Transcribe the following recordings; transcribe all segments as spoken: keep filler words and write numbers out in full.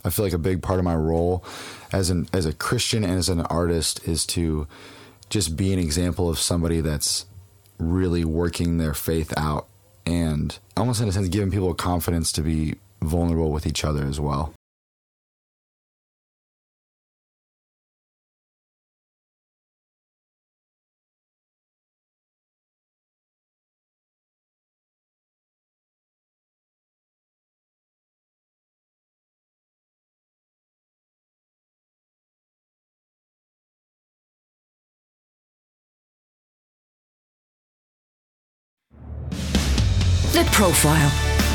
I feel like a big part of my role as an as a Christian and as an artist is to just be an example of somebody that's really working their faith out, and almost in a sense giving people confidence to be vulnerable with each other as well. The Profile.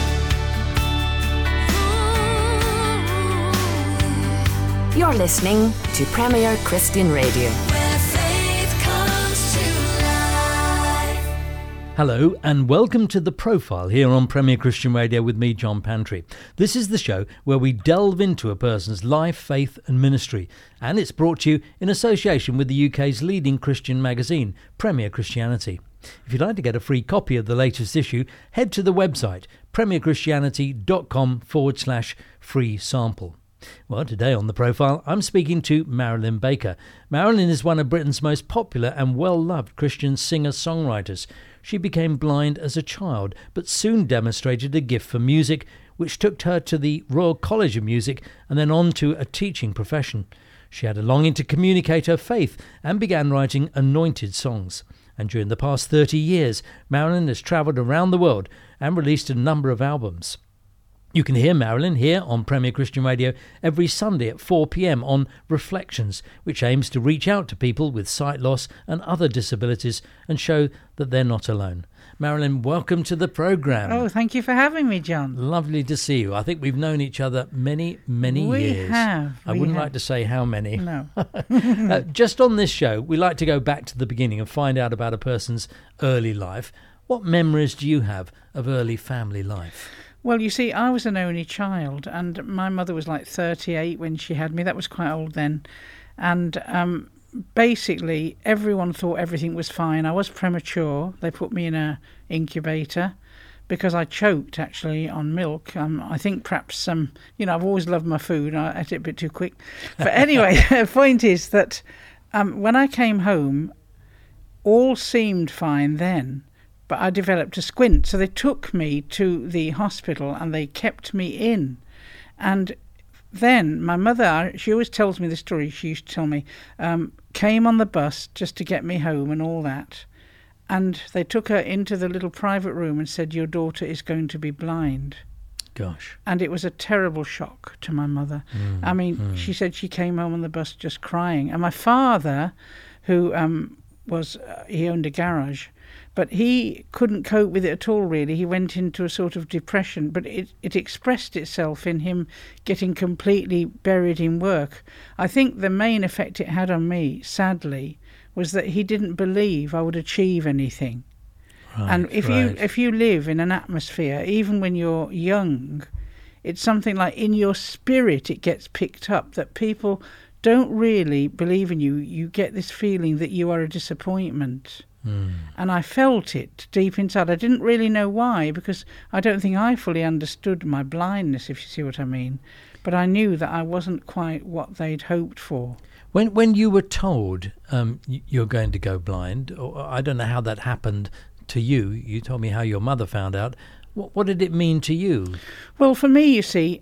You're listening to Premier Christian Radio. Where faith comes to life. Hello and welcome to The Profile here on Premier Christian Radio with me, John Pantry. This is the show where we delve into a person's life, faith and ministry, and it's brought to you in association with the U K's leading Christian magazine, Premier Christianity. If you'd like to get a free copy of the latest issue, head to the website premierchristianity.com forward slash free sample. Well, today on The Profile, I'm speaking to Marilyn Baker. Marilyn is one of Britain's most popular and well-loved Christian singer-songwriters. She became blind as a child, but soon demonstrated a gift for music, which took her to the Royal College of Music and then on to a teaching profession. She had a longing to communicate her faith and began writing anointed songs. And during the past thirty years, Marilyn has travelled around the world and released a number of albums. You can hear Marilyn here on Premier Christian Radio every Sunday at four p.m. on Reflections, which aims to reach out to people with sight loss and other disabilities and show that they're not alone. Marilyn, welcome to the programme. Oh, thank you for having me, John. Lovely to see you. I think we've known each other many, many we years. Have, I we wouldn't have. like to say how many. No. uh, just on this show, we like to go back to the beginning and find out about a person's early life. What memories do you have of early family life? Well, you see, I was an only child, and my mother was like thirty-eight when she had me. That was quite old then. And um, basically, everyone thought everything was fine. I was premature. They put me in a incubator because I choked, actually, on milk. Um, I think perhaps, um, you know, I've always loved my food. I ate it a bit too quick. But anyway, the point is that um, when I came home, all seemed fine then. But I developed a squint, so they took me to the hospital and they kept me in. And then my mother, she always tells me the story, she used to tell me, um, came on the bus just to get me home and all that. And they took her into the little private room and said, your daughter is going to be blind. Gosh. And it was a terrible shock to my mother. Mm, I mean, mm. she said she came home on the bus just crying. And my father, who um, was, uh, he owned a garage, but he couldn't cope with it at all, really. He went into a sort of depression, but it, it expressed itself in him getting completely buried in work. I think the main effect it had on me, sadly, was that he didn't believe I would achieve anything. Right, and if right. you if you live in an atmosphere, even when you're young, it's something like in your spirit it gets picked up that people don't really believe in you. You get this feeling that you are a disappointment. Mm. And I felt it deep inside. I didn't really know why, because I don't think I fully understood my blindness, if you see what I mean. But I knew that I wasn't quite what they'd hoped for. When when you were told um, you're going to go blind, or I don't know how that happened to you. You told me how your mother found out. What, what did it mean to you? Well, for me, you see,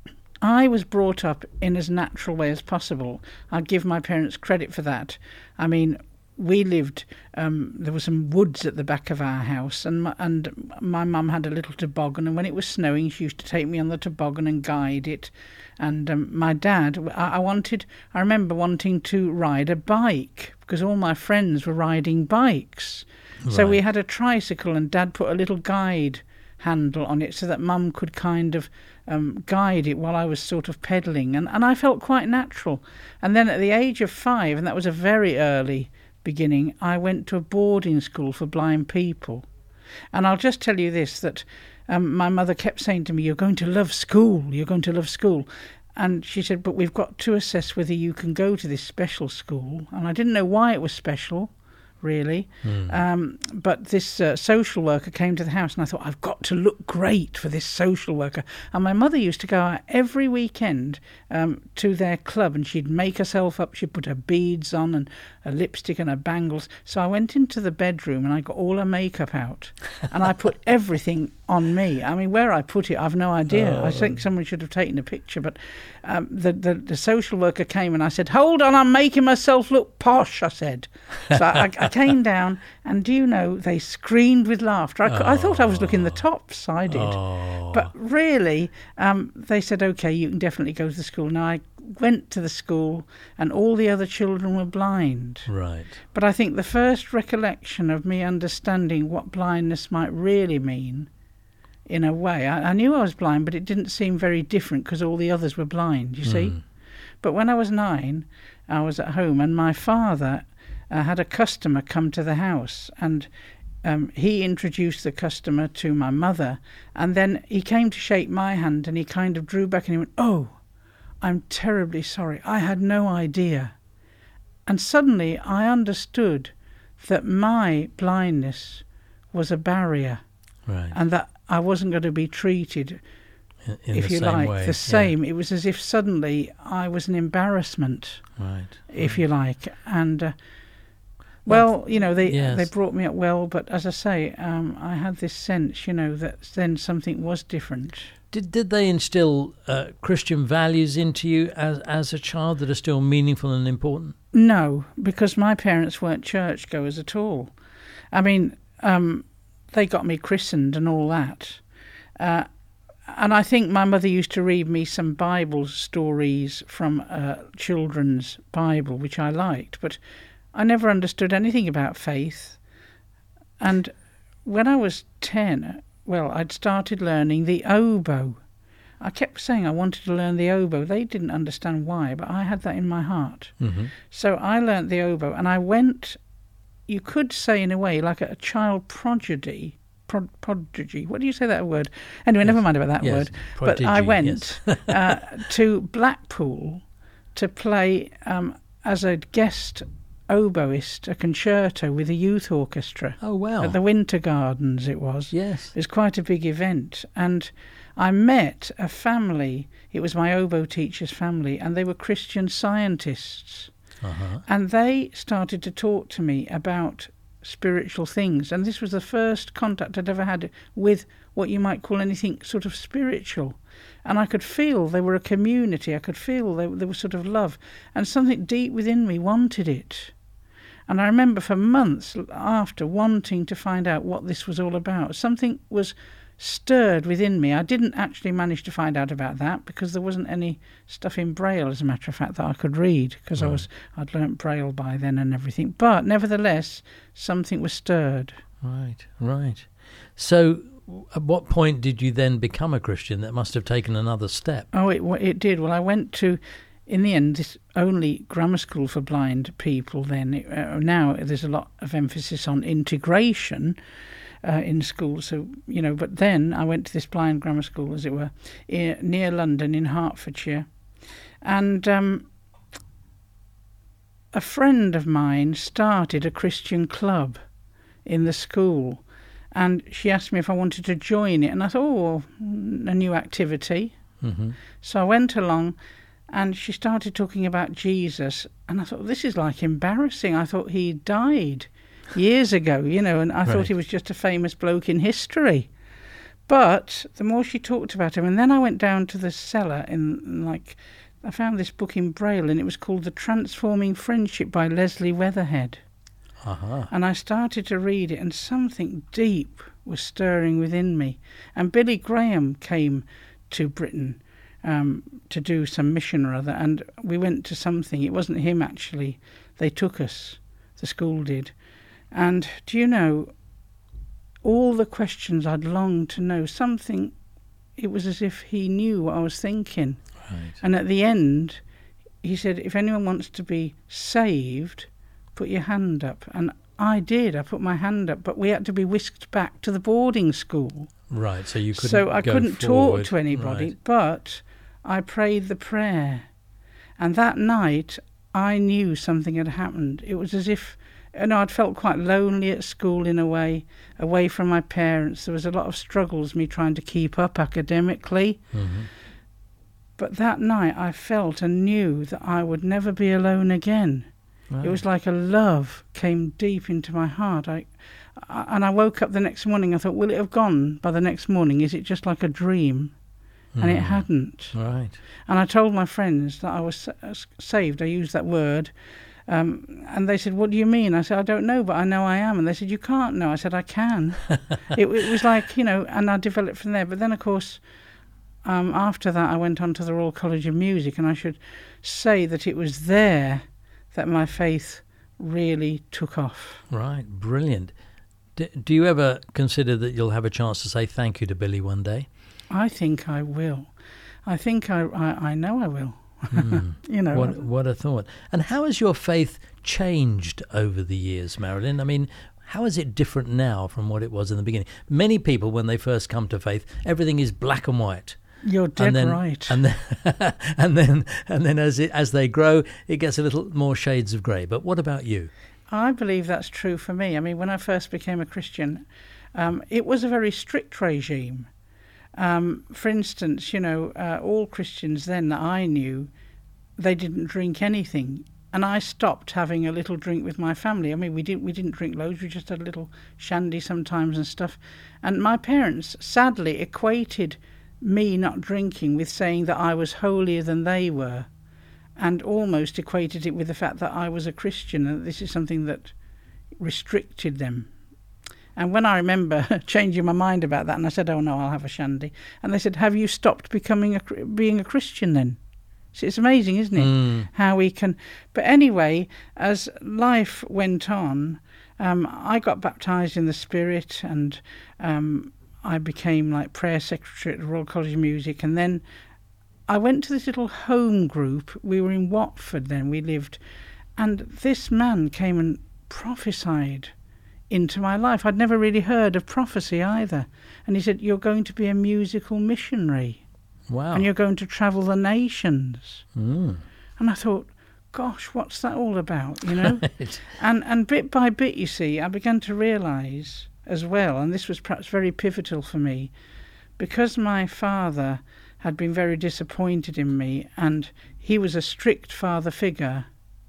I was brought up in as natural way as possible. I give my parents credit for that. I mean, we lived, um, there were some woods at the back of our house, and my, and my mum had a little toboggan, and when it was snowing she used to take me on the toboggan and guide it. And um, my dad, I, I wanted, I remember wanting to ride a bike, because all my friends were riding bikes. Right. So we had a tricycle, and Dad put a little guide handle on it so that Mum could kind of um, guide it while I was sort of pedalling, and, and I felt quite natural. And then at the age of five, and that was a very early beginning, I went to a boarding school for blind people. And I'll just tell you this, that um, my mother kept saying to me, you're going to love school, you're going to love school. And she said, but we've got to assess whether you can go to this special school. And I didn't know why it was special, really. Um, but this uh, social worker came to the house, and I thought, I've got to look great for this social worker. And my mother used to go out every weekend um, to their club, and she'd make herself up. She'd put her beads on and a lipstick and her bangles. So I went into the bedroom and I got all her makeup out, and I put everything on me. I mean, where I put it, I've no idea. Oh. I think someone should have taken a picture. But um, the, the the social worker came, and I said, "Hold on, I'm making myself look posh," I said. So I, I came down, and do you know, they screamed with laughter. I, cou- I thought I was looking the tops, I did. Oh. But really, um, they said, "OK, you can definitely go to the school." Now, I went to the school, and all the other children were blind. Right. But I think the first recollection of me understanding what blindness might really mean, in a way, I, I knew I was blind, but it didn't seem very different because all the others were blind, you see. But when I was nine, I was at home, and my father uh, had a customer come to the house, and um, he introduced the customer to my mother, and then he came to shake my hand, and he kind of drew back and he went, "Oh, I'm terribly sorry. I had no idea." And suddenly I understood that my blindness was a barrier, Right. and that I wasn't going to be treated, In, in if the you same like, way. the same. It was as if suddenly I was an embarrassment, Yeah. Right. if you like. And, uh, well, you know, they Yes. they brought me up well, but as I say, um, I had this sense, you know, that then something was different. Did did they instill uh, Christian values into you as as a child that are still meaningful and important? No, because my parents weren't churchgoers at all. I mean, um, they got me christened and all that. Uh, and I think my mother used to read me some Bible stories from a children's Bible, which I liked, but I never understood anything about faith. And when I was ten, well, I'd started learning the oboe. I kept saying I wanted to learn the oboe. They didn't understand why, but I had that in my heart. Mm-hmm. So I learnt the oboe, and I went, you could say in a way, like a, a child prodigy. Prod, prodigy. What do you say that word? Anyway, Yes. never mind about that Yes. word. Prodigy, but I went yes. uh, to Blackpool to play um, as a guest oboist, a concerto with a youth orchestra. Oh, wow. At the Winter Gardens it was. Yes. It was quite a big event. And I met a family. It was my oboe teacher's family, and they were Christian scientists. Uh-huh. And they started to talk to me about spiritual things. And this was the first contact I'd ever had with what you might call anything sort of spiritual. And I could feel they were a community. I could feel they, they were sort of love. And something deep within me wanted it. And I remember for months after wanting to find out what this was all about. Something was stirred within me. I didn't actually manage to find out about that because there wasn't any stuff in Braille, as a matter of fact, that I could read, because I was I'd learnt Braille by then and everything. But nevertheless, something was stirred. Right, right. So at what point did you then become a Christian? That must have taken another step. Oh, it it did. Well, I went to, in the end, this only grammar school for blind people then. It, uh, now there's a lot of emphasis on integration uh, in schools. So, you know, but then I went to this blind grammar school, as it were, i- near London in Hertfordshire. And um, a friend of mine started a Christian club in the school. And she asked me if I wanted to join it. And I thought, oh, a new activity. Mm-hmm. So I went along, and she started talking about Jesus. And I thought, this is like embarrassing. I thought he died years ago, you know, and I Right. thought he was just a famous bloke in history. But the more she talked about him, and then I went down to the cellar in, in like, I found this book in Braille, and it was called The Transforming Friendship by Leslie Weatherhead. Uh-huh. And I started to read it, and something deep was stirring within me. And Billy Graham came to Britain um, to do some mission or other, and we went to something. It wasn't him, actually. They took us. The school did. And do you know, all the questions I'd longed to know, something, it was as if he knew what I was thinking. Right. And at the end, he said, if anyone wants to be saved, put your hand up. And I did. I put my hand up, but we had to be whisked back to the boarding school. Right, so you couldn't So I go couldn't forward. talk to anybody, Right. but I prayed the prayer. And that night, I knew something had happened. It was as if you know, I'd felt quite lonely at school in a way, away from my parents. There was a lot of struggles, me trying to keep up academically. Mm-hmm. But that night I felt and knew that I would never be alone again. Right. It was like a love came deep into my heart. I, I, and I woke up the next morning, I thought, will it have gone by the next morning? Is it just like a dream? And it Mm. hadn't. Right. And I told my friends that I was sa- saved. I used that word. Um, and they said, what do you mean? I said, I don't know, but I know I am. And they said, you can't know. I said, I can. it, it was like, you know, and I developed from there. But then, of course, um, after that, I went on to the Royal College of Music, and I should say that it was there that my faith really took off. Right. Brilliant. D- do you ever consider that you'll have a chance to say thank you to Billy one day? I think I will. I think I, I, I know I will. Mm. You know. What, what a thought. And how has your faith changed over the years, Marilyn? I mean, how is it different now from what it was in the beginning? Many people, when they first come to faith, everything is black and white. You're dead and then, right. And then, and then, and then, as it, as they grow, it gets a little more shades of grey. But what about you? I believe that's true for me. I mean, when I first became a Christian, um, it was a very strict regime. Um, for instance, you know, uh, all Christians then that I knew, they didn't drink anything. And I stopped having a little drink with my family. I mean, we didn't we didn't drink loads. We just had a little shandy sometimes and stuff. And my parents sadly equated me not drinking with saying that I was holier than they were, and almost equated it with the fact that I was a Christian, and this is something that restricted them. And when I remember changing my mind about that, and I said, oh no, I'll have a shandy, and they said, have you stopped becoming a, being a Christian then? So it's amazing, isn't it, Mm. how we can... But anyway, as life went on, um, I got baptised in the Spirit, and um, I became like prayer secretary at the Royal College of Music, and then I went to this little home group. We were in Watford then, we lived, and this man came and prophesied into my life. I'd never really heard of prophecy either. And he said, you're going to be a musical missionary. Wow. And you're going to travel the nations. Mm. And I thought, gosh, what's that all about, you know? Right. and and bit by bit, you see, I began to realise as well, and this was perhaps very pivotal for me, because my father had been very disappointed in me, and he was a strict father figure.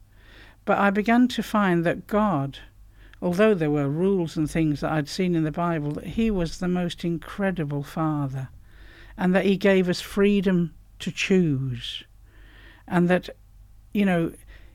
But I began to find that God, although there were rules and things that I'd seen in the Bible, that he was the most incredible father, and that he gave us freedom to choose. And that, you know,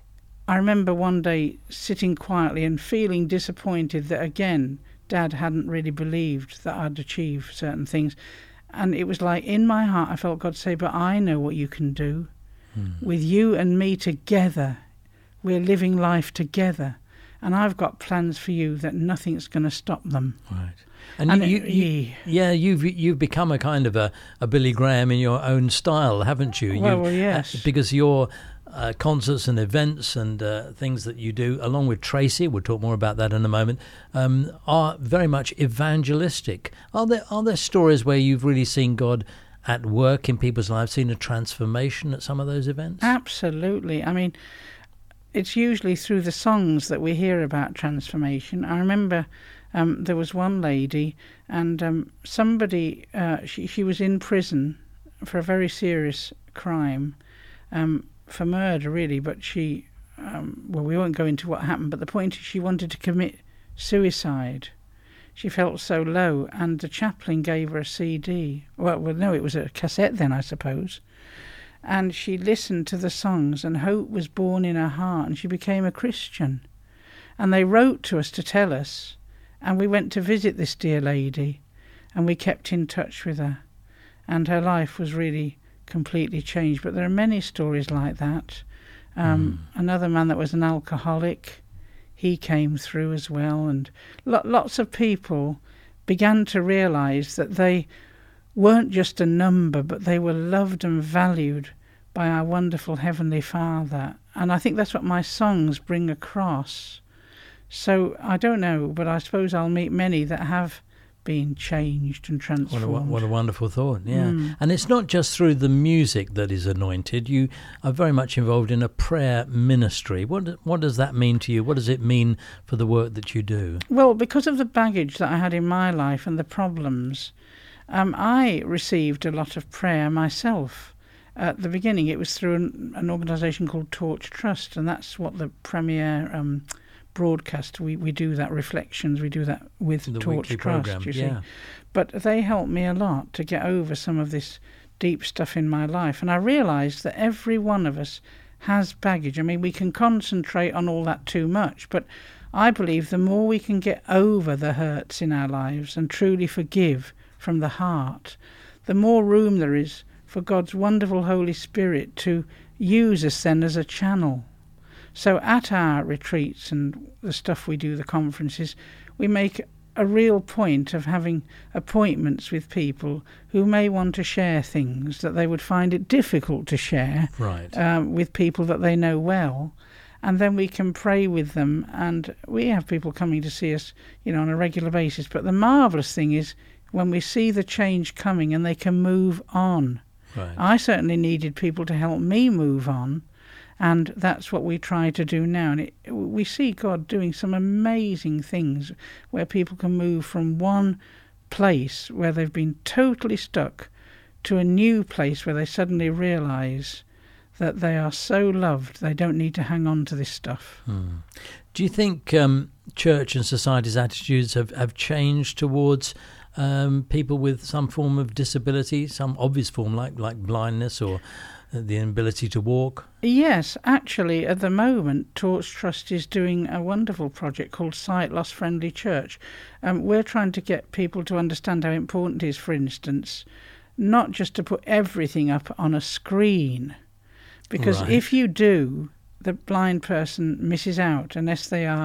I remember one day sitting quietly and feeling disappointed that, again, Dad hadn't really believed that I'd achieve certain things. And it was like, in my heart, I felt God say, but I know what you can do. Mm. With you and me together, we're living life together. And I've got plans for you that nothing's going to stop them. Right. And, And you, it- you, yeah, you've you've become a kind of a, a Billy Graham in your own style, haven't you? Well, You- well, yes. uh, because your uh, concerts and events and uh, things that you do, along with Tracy, we'll talk more about that in a moment, um, are very much evangelistic. Are there are there stories where you've really seen God at work in people's lives, seen a transformation at some of those events? Absolutely. I mean, it's usually through the songs that we hear about transformation. I remember um, there was one lady, and um, somebody, uh, she, she was in prison for a very serious crime, um, for murder really, but she, um, well, we won't go into what happened, but the point is she wanted to commit suicide. She felt so low, and the chaplain gave her a C D. Well, well, no, it was a cassette then, I suppose. And she listened to the songs, and hope was born in her heart, and she became a Christian. And they wrote to us to tell us, and we went to visit this dear lady, and we kept in touch with her, and her life was really completely changed. But there are many stories like that. Um, mm. Another man that was an alcoholic, he came through as well, and lo- lots of people began to realise that they weren't just a number, but they were loved and valued by our wonderful Heavenly Father. And I think that's what my songs bring across. So I don't know, but I suppose I'll meet many that have being changed and What a, transformed. what a wonderful thought, yeah. Mm. And it's not just through the music that is anointed. You are very much involved in a prayer ministry. What what does that mean to you? What does it mean for the work that you do? Well, because of the baggage that I had in my life and the problems, um, I received a lot of prayer myself. At the beginning, it was through an, an organisation called Torch Trust, and that's what the premier um, broadcast, we, we do that, Reflections, we do that with The Torch weekly Trust, programme, you see. yeah. But they helped me a lot to get over some of this deep stuff in my life. And I realised that every one of us has baggage. I mean, we can concentrate on all that too much, but I believe the more we can get over the hurts in our lives and truly forgive from the heart, the more room there is for God's wonderful Holy Spirit to use us then as a channel. So at our retreats and the stuff we do, the conferences, we make a real point of having appointments with people who may want to share things that they would find it difficult to share Right. um, with people that they know well. And then we can pray with them, and we have people coming to see us, you know, on a regular basis. But the marvellous thing is when we see the change coming and they can move on. Right. I certainly needed people to help me move on, and that's what we try to do now. And it, we see God doing some amazing things where people can move from one place where they've been totally stuck to a new place where they suddenly realise that they are so loved they don't need to hang on to this stuff. Hmm. Do you think um, church and society's attitudes have, have changed towards um, people with some form of disability, some obvious form like, like blindness or the inability to walk? Yes, actually, at the moment, Torch Trust is doing a wonderful project called Sight Loss Friendly Church. Um, we're trying to get people to understand how important it is, for instance, not just to put everything up on a screen, because Right. if you do, the blind person misses out unless they are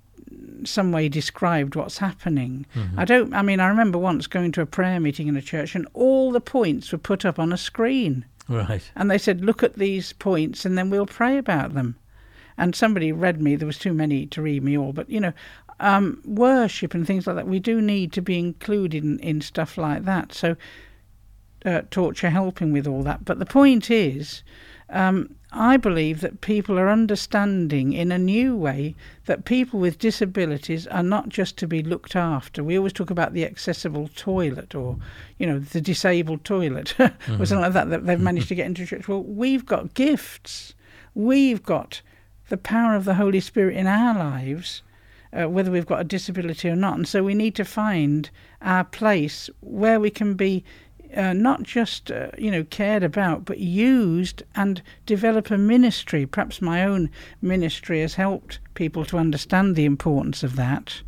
some way described what's happening. Mm-hmm. I don't. I mean, I remember once going to a prayer meeting in a church, and all the points were put up on a screen. Right. And they said, look at these points and then we'll pray about them. And somebody read me, there was too many to read me all, but, you know, um, worship and things like that, we do need to be included in, in stuff like that. So uh, Torch are helping with all that. But the point is, um, I believe that people are understanding in a new way that people with disabilities are not just to be looked after. We always talk about the accessible toilet or, you know, the disabled toilet mm-hmm. or something like that that they've managed to get into church. Well, we've got gifts. We've got the power of the Holy Spirit in our lives, uh, whether we've got a disability or not. And so we need to find our place where we can be Uh, not just, uh, you know, cared about, but used and develop a ministry. Perhaps my own ministry has helped people to understand the importance of that,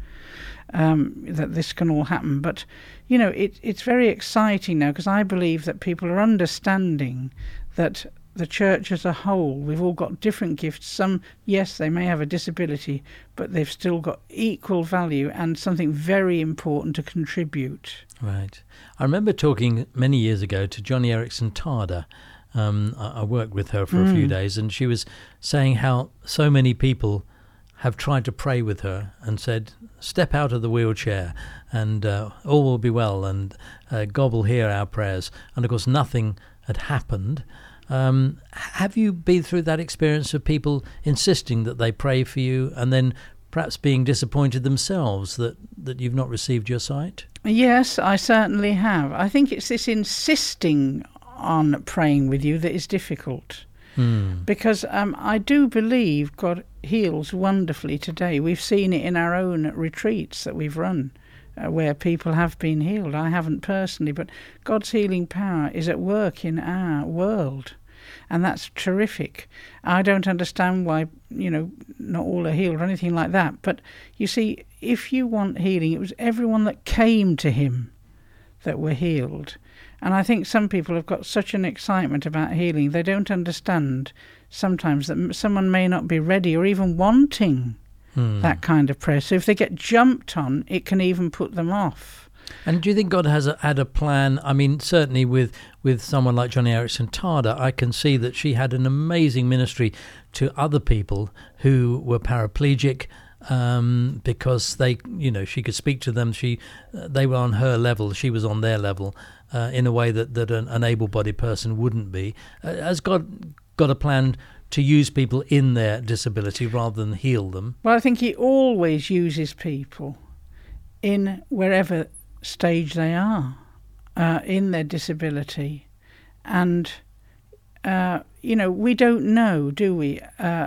um, that this can all happen. But, you know, it, it's very exciting now because I believe that people are understanding that the church as a whole, we've all got different gifts. Some, yes, they may have a disability, but they've still got equal value and something very important to contribute. Right. I remember talking many years ago to Johnny Erickson Tada. Um, I, I worked with her for Mm. a few days, and she was saying how so many people have tried to pray with her and said, step out of the wheelchair and uh, all will be well, and uh, God will hear our prayers. And, of course, nothing had happened. Um, have you been through that experience of people insisting that they pray for you and then perhaps being disappointed themselves that, that you've not received your sight? Yes, I certainly have. I think it's this insisting on praying with you that is difficult. Hmm. Because um, I do believe God heals wonderfully today. We've seen it in our own retreats that we've run, uh, where people have been healed. I haven't personally, but God's healing power is at work in our world. And that's terrific. I don't understand why, you know, not all are healed or anything like that. But you see, if you want healing, it was everyone that came to him that were healed. And I think some people have got such an excitement about healing, they don't understand sometimes that someone may not be ready or even wanting Hmm. that kind of prayer. So if they get jumped on, it can even put them off. And do you think God has a, had a plan? I mean, certainly with, with someone like Johnny Erickson Tada, I can see that she had an amazing ministry to other people who were paraplegic um, because they, you know, she could speak to them. She, uh, they were on her level. She was on their level uh, in a way that, that an, an able-bodied person wouldn't be. Uh, has God got a plan to use people in their disability rather than heal them? Well, I think he always uses people in wherever stage they are uh, in their disability. And, uh, you know, we don't know, do we, uh,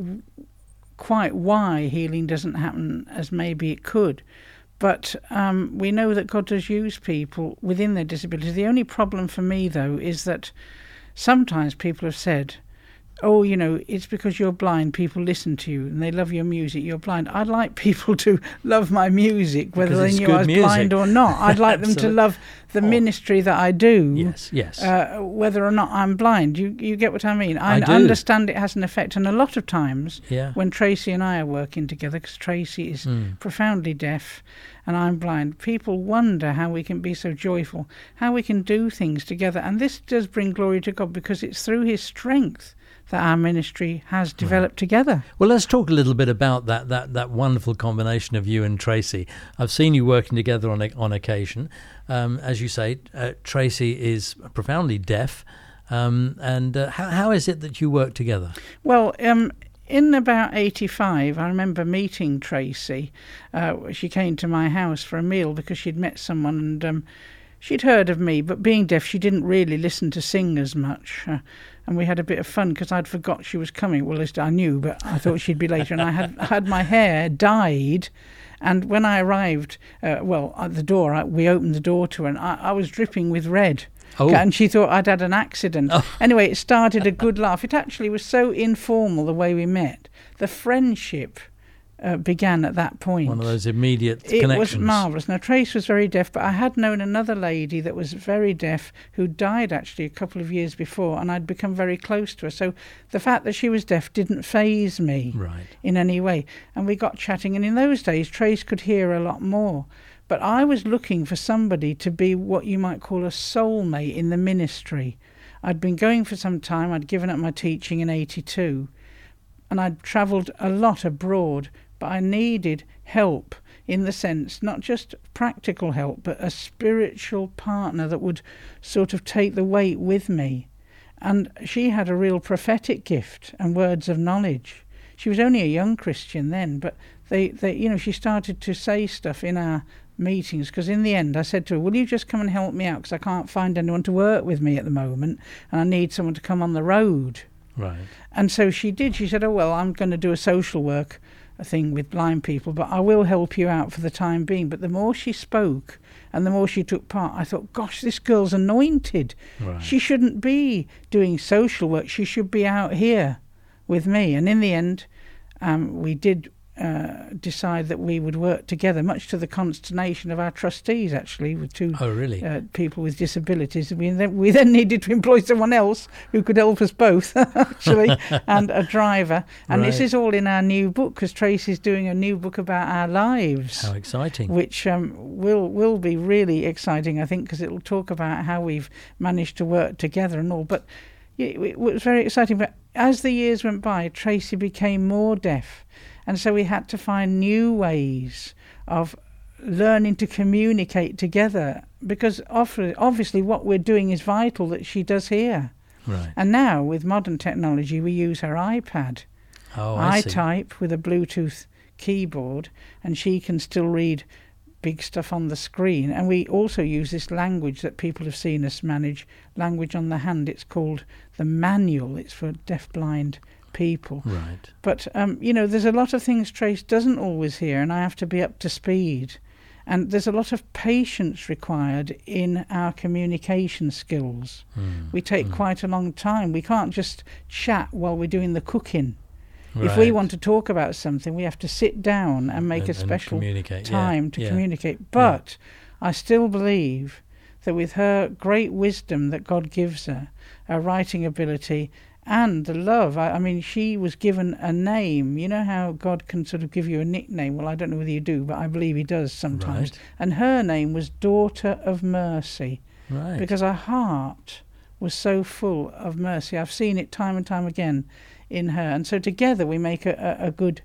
quite why healing doesn't happen as maybe it could. But um, we know that God does use people within their disability. The only problem for me, though, is that sometimes people have said, oh, you know, it's because you're blind, people listen to you and they love your music, you're blind. I'd like people to love my music, whether they knew I was music. blind or not. I'd like them to love the oh. ministry that I do, yes, yes. Uh, whether or not I'm blind. You you get what I mean? I, I do. understand it has an effect. And a lot of times yeah. when Tracy and I are working together, because Tracy is mm. profoundly deaf and I'm blind, people wonder how we can be so joyful, how we can do things together. And this does bring glory to God, because it's through his strength that our ministry has developed right. together. Well, let's talk a little bit about that that that wonderful combination of you and Tracy. I've seen you working together on on occasion. Um, as you say, uh, Tracy is profoundly deaf. Um, and uh, how, how is it that you work together? Well, um, in about eighty-five, I remember meeting Tracy. Uh, she came to my house for a meal because she'd met someone, and um, she'd heard of me, but being deaf, she didn't really listen to sing as much. Uh, and we had a bit of fun because I'd forgot she was coming. Well, at least I knew, but I thought she'd be later. And I had had my hair dyed. And when I arrived, uh, well, at the door, I, we opened the door to her, and I, I was dripping with red. Oh. And she thought I'd had an accident. Oh. Anyway, it started a good laugh. It actually was so informal the way we met. The friendship uh, began at that point. One of those immediate it connections. It was marvellous. Now, Trace was very deaf, but I had known another lady that was very deaf who died actually a couple of years before, and I'd become very close to her. So the fact that she was deaf didn't faze me right. in any way. And we got chatting, and in those days, Trace could hear a lot more. But I was looking for somebody to be what you might call a soulmate in the ministry. I'd been going for some time. I'd given up my teaching in eighty-two, and I'd travelled a lot abroad, but I needed help in the sense, not just practical help, but a spiritual partner that would sort of take the weight with me. And she had a real prophetic gift and words of knowledge. She was only a young Christian then, but they, they you know, she started to say stuff in our meetings, because in the end I said to her, will you just come and help me out, because I can't find anyone to work with me at the moment and I need someone to come on the road. Right. And so she did. She said, oh well, I'm going to do a social work thing with blind people, but I will help you out for the time being. But the more she spoke and the more she took part, I thought, gosh, this girl's anointed. Right. She shouldn't be doing social work, she should be out here with me. And in the end um, we did Uh, decide that we would work together, much to the consternation of our trustees, actually, with two oh, really? uh, people with disabilities. We then, we then needed to employ someone else who could help us both, actually, and a driver. And right. this is all in our new book, because Tracy's doing a new book about our lives. How exciting. Which um, will, will be really exciting, I think, because it will talk about how we've managed to work together and all. But it, it was very exciting. But as the years went by, Tracy became more deaf. And so we had to find new ways of learning to communicate together, because obviously what we're doing is vital that she does hear. Right. And now with modern technology, we use her iPad. Oh, I, I see. type with a Bluetooth keyboard, and she can still read big stuff on the screen. And we also use this language that people have seen us manage, language on the hand. It's called the manual. It's for deaf-blind people. Right. But, um, you know, there's a lot of things Trace doesn't always hear, and I have to be up to speed. And there's a lot of patience required in our communication skills. Mm. We take mm. quite a long time. We can't just chat while we're doing the cooking. Right. If we want to talk about something, we have to sit down and make and, a special time yeah. to yeah. communicate. But yeah. I still believe that with her great wisdom that God gives her, her writing ability, and the love, I, I mean, she was given a name. You know how God can sort of give you a nickname? Well, I don't know whether you do, but I believe he does sometimes. Right. And her name was Daughter of Mercy. Right. Because her heart was so full of mercy. I've seen it time and time again in her. And so together we make a, a, a good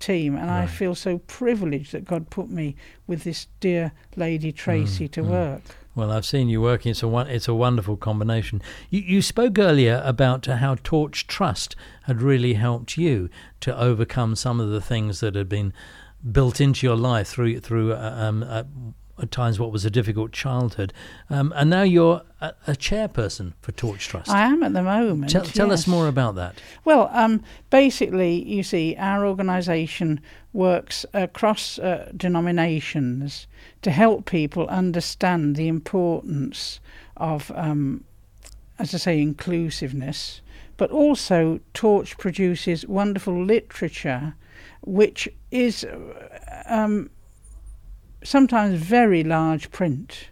team, and I Right. feel so privileged that God put me with this dear lady Tracy Mm, to mm. work. Well, I've seen you working. It's a one, it's a wonderful combination. You, you spoke earlier about how Torch Trust had really helped you to overcome some of the things that had been built into your life through through uh, um, uh, at times what was a difficult childhood, um, and now you're a, a chairperson for Torch Trust. I am at the moment. Tell, tell us yes. more about that. Well, um, basically, you see, our organisation works across uh, denominations to help people understand the importance of, um, as I say, inclusiveness, but also Torch produces wonderful literature, which is um, sometimes very large print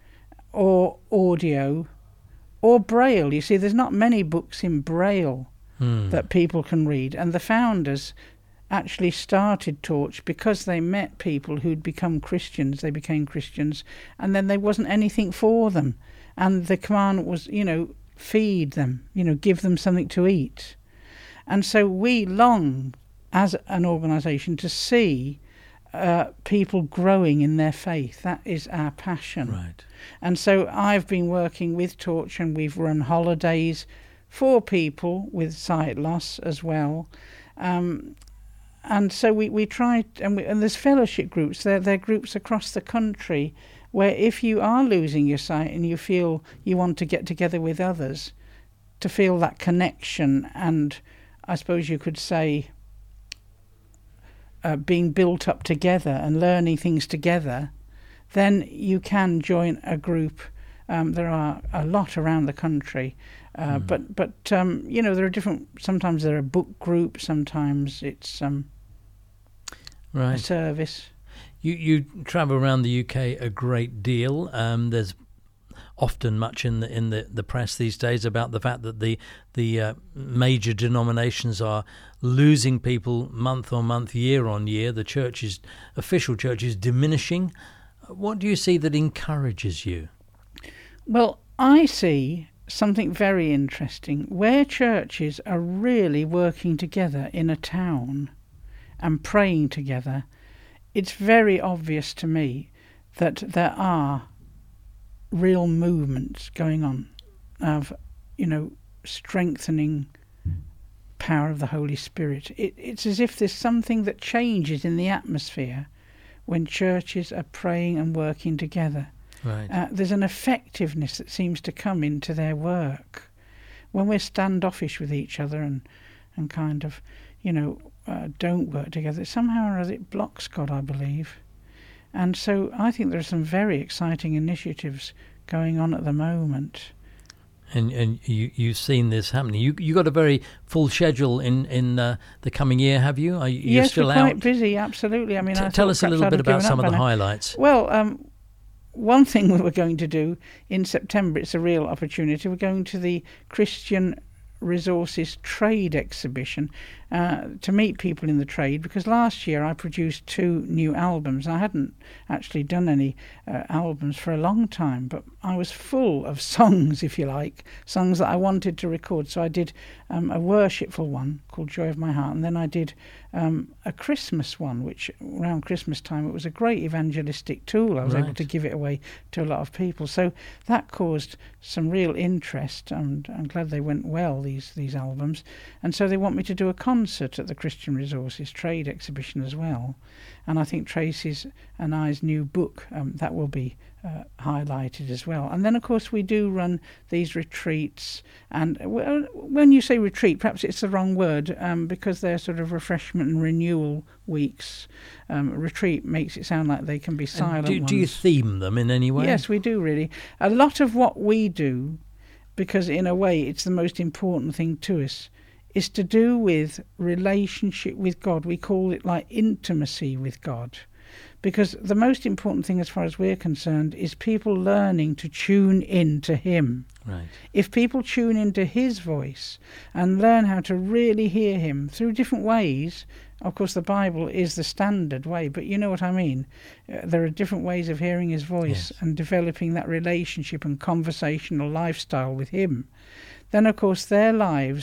or audio or braille. You see, there's not many books in braille Hmm. that people can read, and the founders actually started Torch because they met people who'd become Christians. They became Christians, and then there wasn't anything for them, and the command was, you know, feed them, you know, give them something to eat. And so we long as an organisation to see uh, people growing in their faith. That is our passion. Right. And so I've been working with Torch, and we've run holidays for people with sight loss as well. Um, and so we, we try, and, we, and there's fellowship groups. There, there are groups across the country where if you are losing your sight and you feel you want to get together with others, to feel that connection and, I suppose you could say, uh, being built up together and learning things together, then you can join a group. Um, there are a lot around the country, uh, mm. but but um, you know, there are different. Sometimes there are book groups. Sometimes it's um, right. a service. You you travel around the U K a great deal. Um, there's often much in the in the, the press these days about the fact that the the uh, major denominations are losing people month on month, year on year. The church is official church is diminishing. What do you see that encourages you? Well, I see something very interesting where churches are really working together in a town and praying together. It's very obvious to me that there are real movements going on of, you know, strengthening power of the Holy Spirit. It, it's as if there's something that changes in the atmosphere when churches are praying and working together. Right. Uh, there's an effectiveness that seems to come into their work. When we're standoffish with each other and, and kind of, you know, uh, don't work together, somehow or other it blocks God, I believe. And so I think there are some very exciting initiatives going on at the moment. And and you you've seen this happening. You you got a very full schedule in in uh, the coming year, have you? Are you you're yes, still we're out? quite busy. Absolutely. I mean, T- I tell thought us a perhaps little I'd bit have about given some up of the by now. highlights. Well, um, one thing we we're going to do in September, it's a real opportunity. We're going to the Christian Resources Trade Exhibition uh, to meet people in the trade, because last year I produced two new albums. I hadn't actually done any uh, albums for a long time, but I was full of songs, if you like, songs that I wanted to record. So I did um, a worshipful one called Joy of My Heart, and then I did um, a Christmas one, which around Christmas time it was a great evangelistic tool. I was Right. able to give it away to a lot of people. So that caused some real interest, and I'm glad they went well, these these albums. And so they want me to do a concert at the Christian Resources Trade Exhibition as well. And I think Tracy's and I's new book, um, that will be uh, highlighted as well. And then, of course, we do run these retreats. And well, when you say retreat, perhaps it's the wrong word, um, because they're sort of refreshment and renewal weeks. Um, retreat makes it sound like they can be silent Do, do you ones. theme them in any way? Yes, we do, really. A lot of what we do, because in a way it's the most important thing to us, is to do with relationship with God. We call it like intimacy with God. Because the most important thing as far as we're concerned is people learning to tune in to Him. Right. If people tune into His voice and learn how to really hear Him through different ways, of course the Bible is the standard way, but you know what I mean. Uh, there are different ways of hearing His voice. Yes. And developing that relationship and conversational lifestyle with Him. Then of course their lives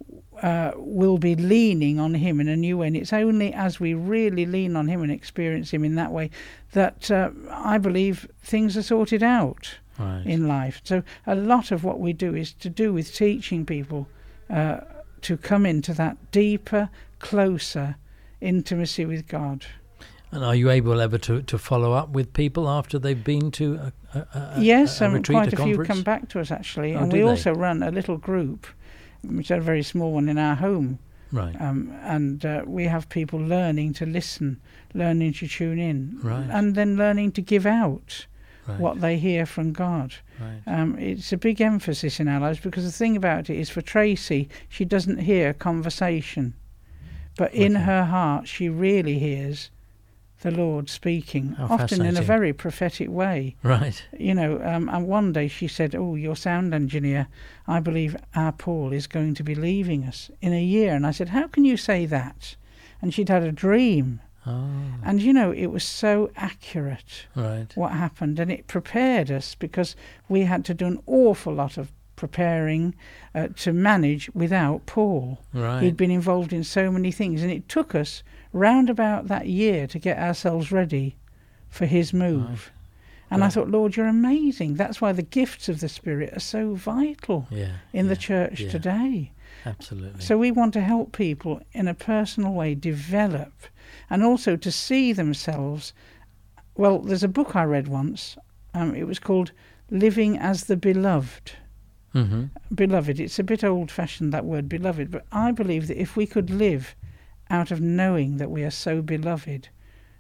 uh, will be leaning on him in a new way. And it's only as we really lean on him and experience him in that way that uh, I believe things are sorted out Right. in life. So a lot of what we do is to do with teaching people uh, to come into that deeper, closer intimacy with God. And are you able ever to, to follow up with people after they've been to a, a, a, Yes, a, a um, retreat, quite a a few conference? come back to us actually, Oh, and do we they? also run a little group, which is a very small one in our home, Right. um, and uh, we have people learning to listen, learning to tune in, Right. and then learning to give out Right. what they hear from God. Right. Um, it's a big emphasis in our lives, because the thing about it is, for Tracy, she doesn't hear conversation, but in Okay. her heart she really hears the Lord speaking, How often in a fascinating. very prophetic way. Right. You know, um, and one day she said, "Oh, your sound engineer, I believe our Paul is going to be leaving us in a year." And I said, "How can you say that?" And she'd had a dream. Oh, And, you know, it was so accurate right. what happened, and it prepared us, because we had to do an awful lot of preparing uh, to manage without Paul. Right. He'd been involved in so many things, and it took us round about that year to get ourselves ready for his move. Right. And I Right. thought, Lord, you're amazing. That's why the gifts of the Spirit are so vital Yeah. in yeah, the church yeah. today. Absolutely. So we want to help people in a personal way develop, and also to see themselves. Well, there's a book I read once. Um, it was called Living as the Beloved. hmm Beloved. It's a bit old-fashioned, that word beloved, but I believe that if we could live out of knowing that we are so beloved,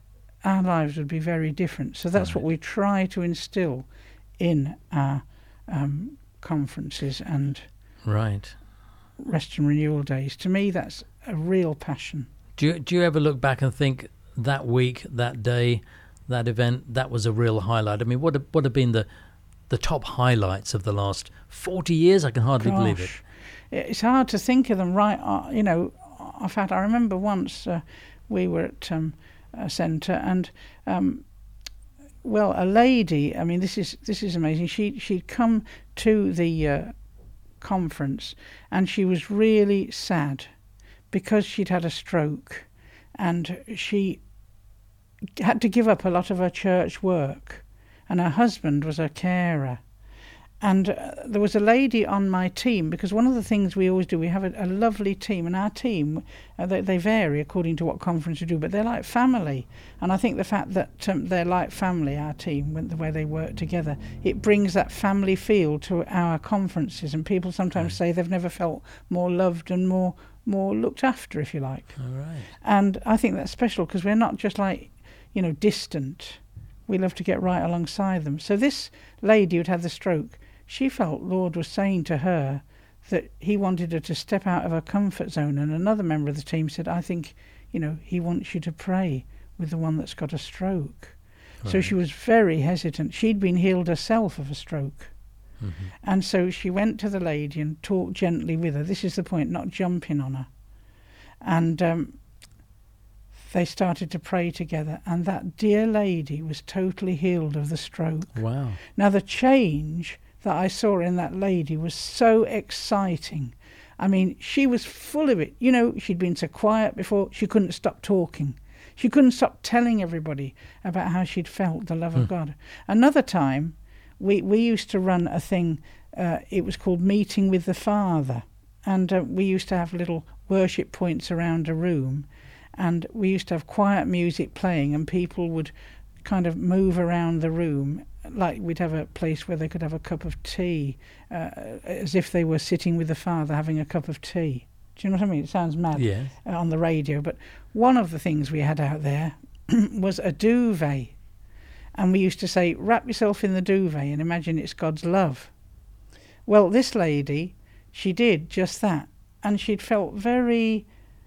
our lives would be very different. So that's what Right. we try to instill in our um, conferences and Right. Rest and Renewal Days. To me, that's a real passion. Do you, do you ever look back and think that week, that day, that event, that was a real highlight? I mean, what have, what have been the the top highlights of the last forty years? I can hardly believe it. Gosh, it's hard to think of them right. Uh, you know, in fact, I remember once uh, we were at um, a centre, and um, well, a lady. I mean, this is this is amazing. She she'd come to the uh, conference, and she was really sad because she'd had a stroke, and she had to give up a lot of her church work, and her husband was a carer. And uh, there was a lady on my team, because one of the things we always do, we have a, a lovely team, and our team, uh, they, they vary according to what conference you do, but they're like family. And I think the fact that um, they're like family, our team, when, the way they work together, it brings that family feel to our conferences. And people sometimes say they've never felt more loved and more more looked after, if you like. All right. And I think that's special, because we're not just like, you know, distant. We love to get right alongside them. So this lady who'd had the stroke, she felt Lord was saying to her that he wanted her to step out of her comfort zone. And another member of the team said, I think, you know, he wants you to pray with the one that's got a stroke. So Right. she was very hesitant. She'd been healed herself of a stroke. Mm-hmm. And so she went to the lady and talked gently with her. This is the point, not jumping on her. And um, they started to pray together. And that dear lady was totally healed of the stroke. Wow. Now, the change that I saw in that lady was so exciting. I mean, she was full of it. You know, she'd been so quiet before, she couldn't stop talking. She couldn't stop telling everybody about how she'd felt the love of God. Another time, we, we used to run a thing, uh, it was called Meeting with the Father. And uh, we used to have little worship points around a room. And we used to have quiet music playing, and people would kind of move around the room. Like we'd have a place where they could have a cup of tea, uh, as if they were sitting with the Father having a cup of tea. Do you know what I mean? It sounds mad Yes. uh, on the radio, but one of the things we had out there was a duvet. And we used to say, wrap yourself in the duvet and imagine it's God's love. Well, this lady, she did just that. And she'd felt very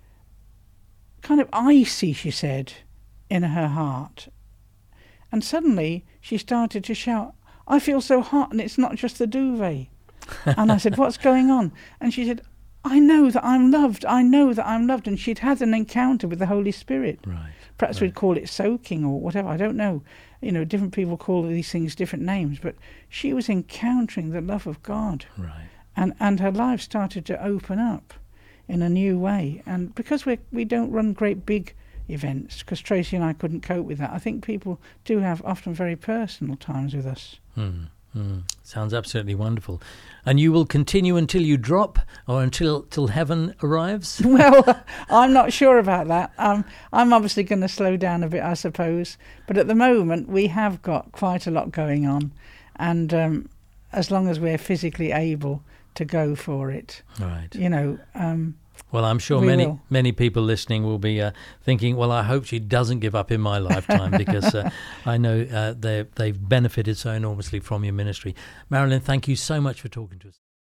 kind of icy, she said, in her heart. And suddenly she started to shout, I feel so hot, and it's not just the duvet. And I said, what's going on? And she said, I know that I'm loved. I know that I'm loved. And she'd had an encounter with the Holy Spirit. Right. Perhaps right. we'd call it soaking or whatever. I don't know. You know, different people call these things different names. But she was encountering the love of God. Right. And, and her life started to open up in a new way. And because we we don't run great big events, because Tracy and I couldn't cope with that, I think people do have often very personal times with us. Mm, mm. Sounds absolutely wonderful. And you will continue until you drop, or until till heaven arrives? Well, I'm not sure about that. Um, I'm obviously going to slow down a bit, I suppose. But at the moment, we have got quite a lot going on. And um, as long as we're physically able to go for it, Right. you know... Um, Well, I'm sure we many will. many people listening will be uh, thinking, well, I hope she doesn't give up in my lifetime, because uh, I know uh, they they've benefited so enormously from your ministry. Marilyn, thank you so much for talking to us.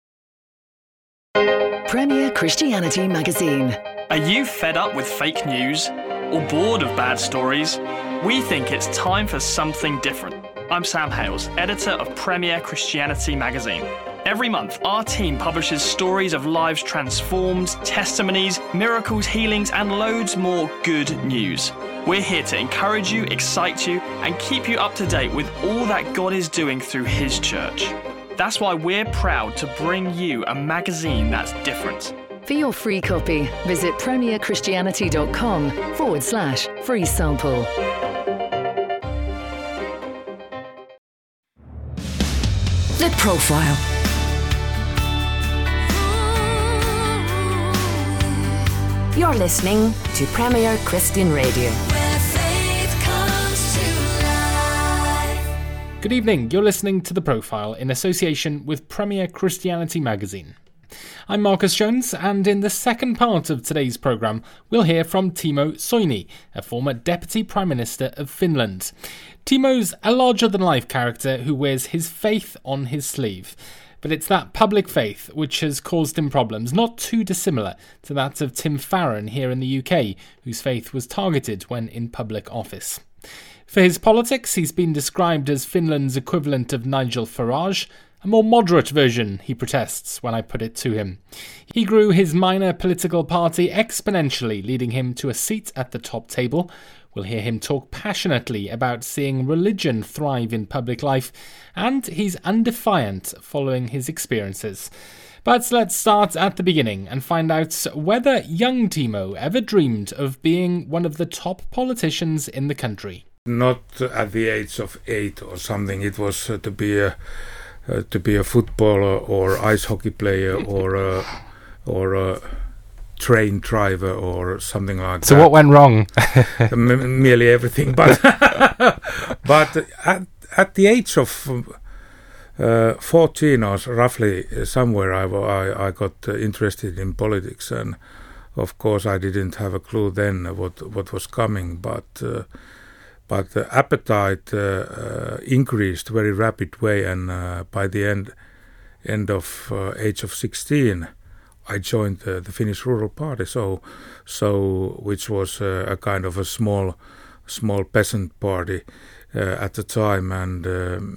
Premier Christianity Magazine. Are you fed up with fake news or bored of bad stories? We think it's time for something different. I'm Sam Hales, editor of Premier Christianity Magazine. Every month, our team publishes stories of lives transformed, testimonies, miracles, healings, and loads more good news. We're here to encourage you, excite you, and keep you up to date with all that God is doing through His church. That's why we're proud to bring you a magazine that's different. For your free copy, visit premierchristianity.com forward slash free sample. The Profile. You're listening to Premier Christian Radio, where faith comes to life. Good evening, you're listening to The Profile in association with Premier Christianity Magazine. I'm Marcus Jones, and in the second part of today's programme, we'll hear from Timo Soini, a former Deputy Prime Minister of Finland. Timo's a larger-than-life character who wears his faith on his sleeve. But it's that public faith which has caused him problems, not too dissimilar to that of Tim Farron here in the U K, whose faith was targeted when in public office. For his politics, he's been described as Finland's equivalent of Nigel Farage, a more moderate version, he protests when I put it to him. He grew his minor political party exponentially, leading him to a seat at the top table. We'll hear him talk passionately about seeing religion thrive in public life, and he's undefiant following his experiences. But let's start at the beginning and find out whether young Timo ever dreamed of being one of the top politicians in the country. Not at the age of eight or something. It was uh, to be a uh, to be a footballer or ice hockey player or a, or a train driver or something like So that. what went wrong? M- merely everything. But but at, at the age of uh, fourteen or roughly uh, somewhere, I, I, I got uh, interested in politics, and of course I didn't have a clue then what what was coming, but. Uh, But the appetite uh, uh, increased very rapid way, and uh, by the end end of uh, age of sixteen, I joined the, the Finnish Rural Party. So, so which was uh, a kind of a small, small peasant party uh, at the time, and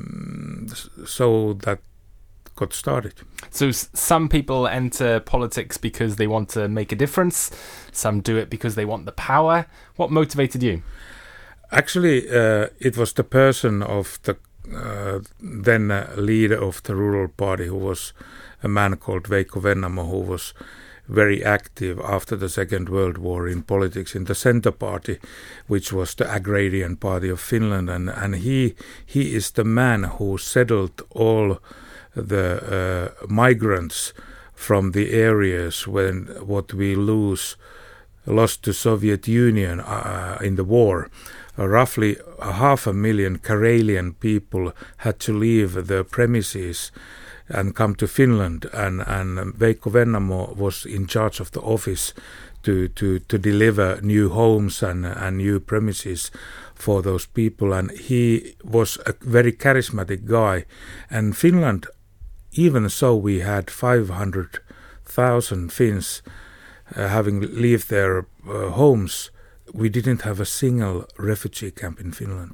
um, so that got started. So s- some people enter politics because they want to make a difference. Some do it because they want the power. What motivated you? Actually, uh, it was the person of the uh, then uh, leader of the Rural Party, who was a man called Veikko Vennamo, who was very active after the Second World War in politics in the Centre Party, which was the agrarian party of Finland, and and he he is the man who settled all the uh, migrants from the areas when what we lose lost to Soviet Union uh, in the war. Uh, roughly a half a million Karelian people had to leave their premises and come to Finland, and, and Veikko Vennamo was in charge of the office to, to, to deliver new homes and, and new premises for those people, and he was a very charismatic guy. And Finland, even so, we had five hundred thousand Finns uh, having left their uh, homes. We didn't have a single refugee camp in Finland,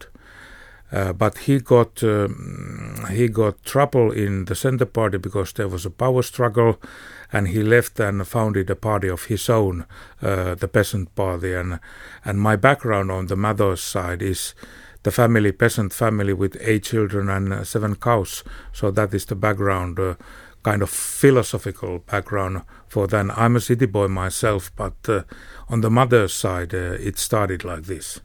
uh, but he got um, he got trouble in the Centre Party because there was a power struggle, and he left and founded a party of his own, uh, the Peasant Party. And and my background on the mother's side is the family, peasant family with eight children and uh, seven cows. So that is the background. Uh, kind of philosophical background for that. I'm a city boy myself, but uh, on the mother's side, uh, it started like this.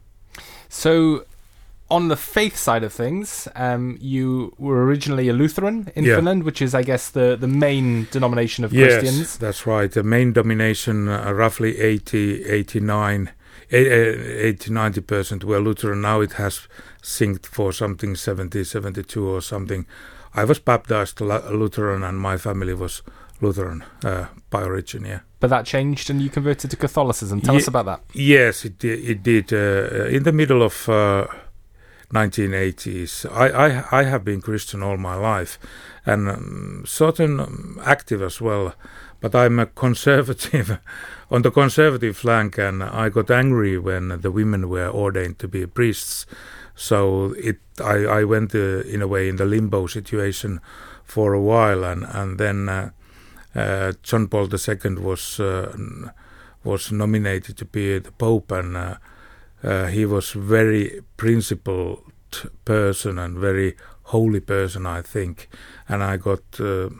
So, on the faith side of things, um, you were originally a Lutheran in yeah. Finland, which is, I guess, the, the main denomination of yes, Christians. That's right. The main domination, uh, roughly eighty, eighty-nine, eighty, ninety percent were Lutheran. Now it has synced for something seventy, seventy-two or something. I was baptized Lutheran and my family was Lutheran uh, by origin, yeah. But that changed and you converted to Catholicism. Tell Ye- us about that. Yes, it, it did. Uh, in the middle of uh, nineteen eighties, I, I, I have been Christian all my life and um, certain um, active as well. But I'm a conservative, on the conservative flank, and I got angry when the women were ordained to be priests. So it, I, I went uh, in a way in the limbo situation for a while, and and then uh, uh, John Paul the Second was uh, was nominated to be the Pope, and uh, uh, he was very principled person and very holy person, I think, and I got uh,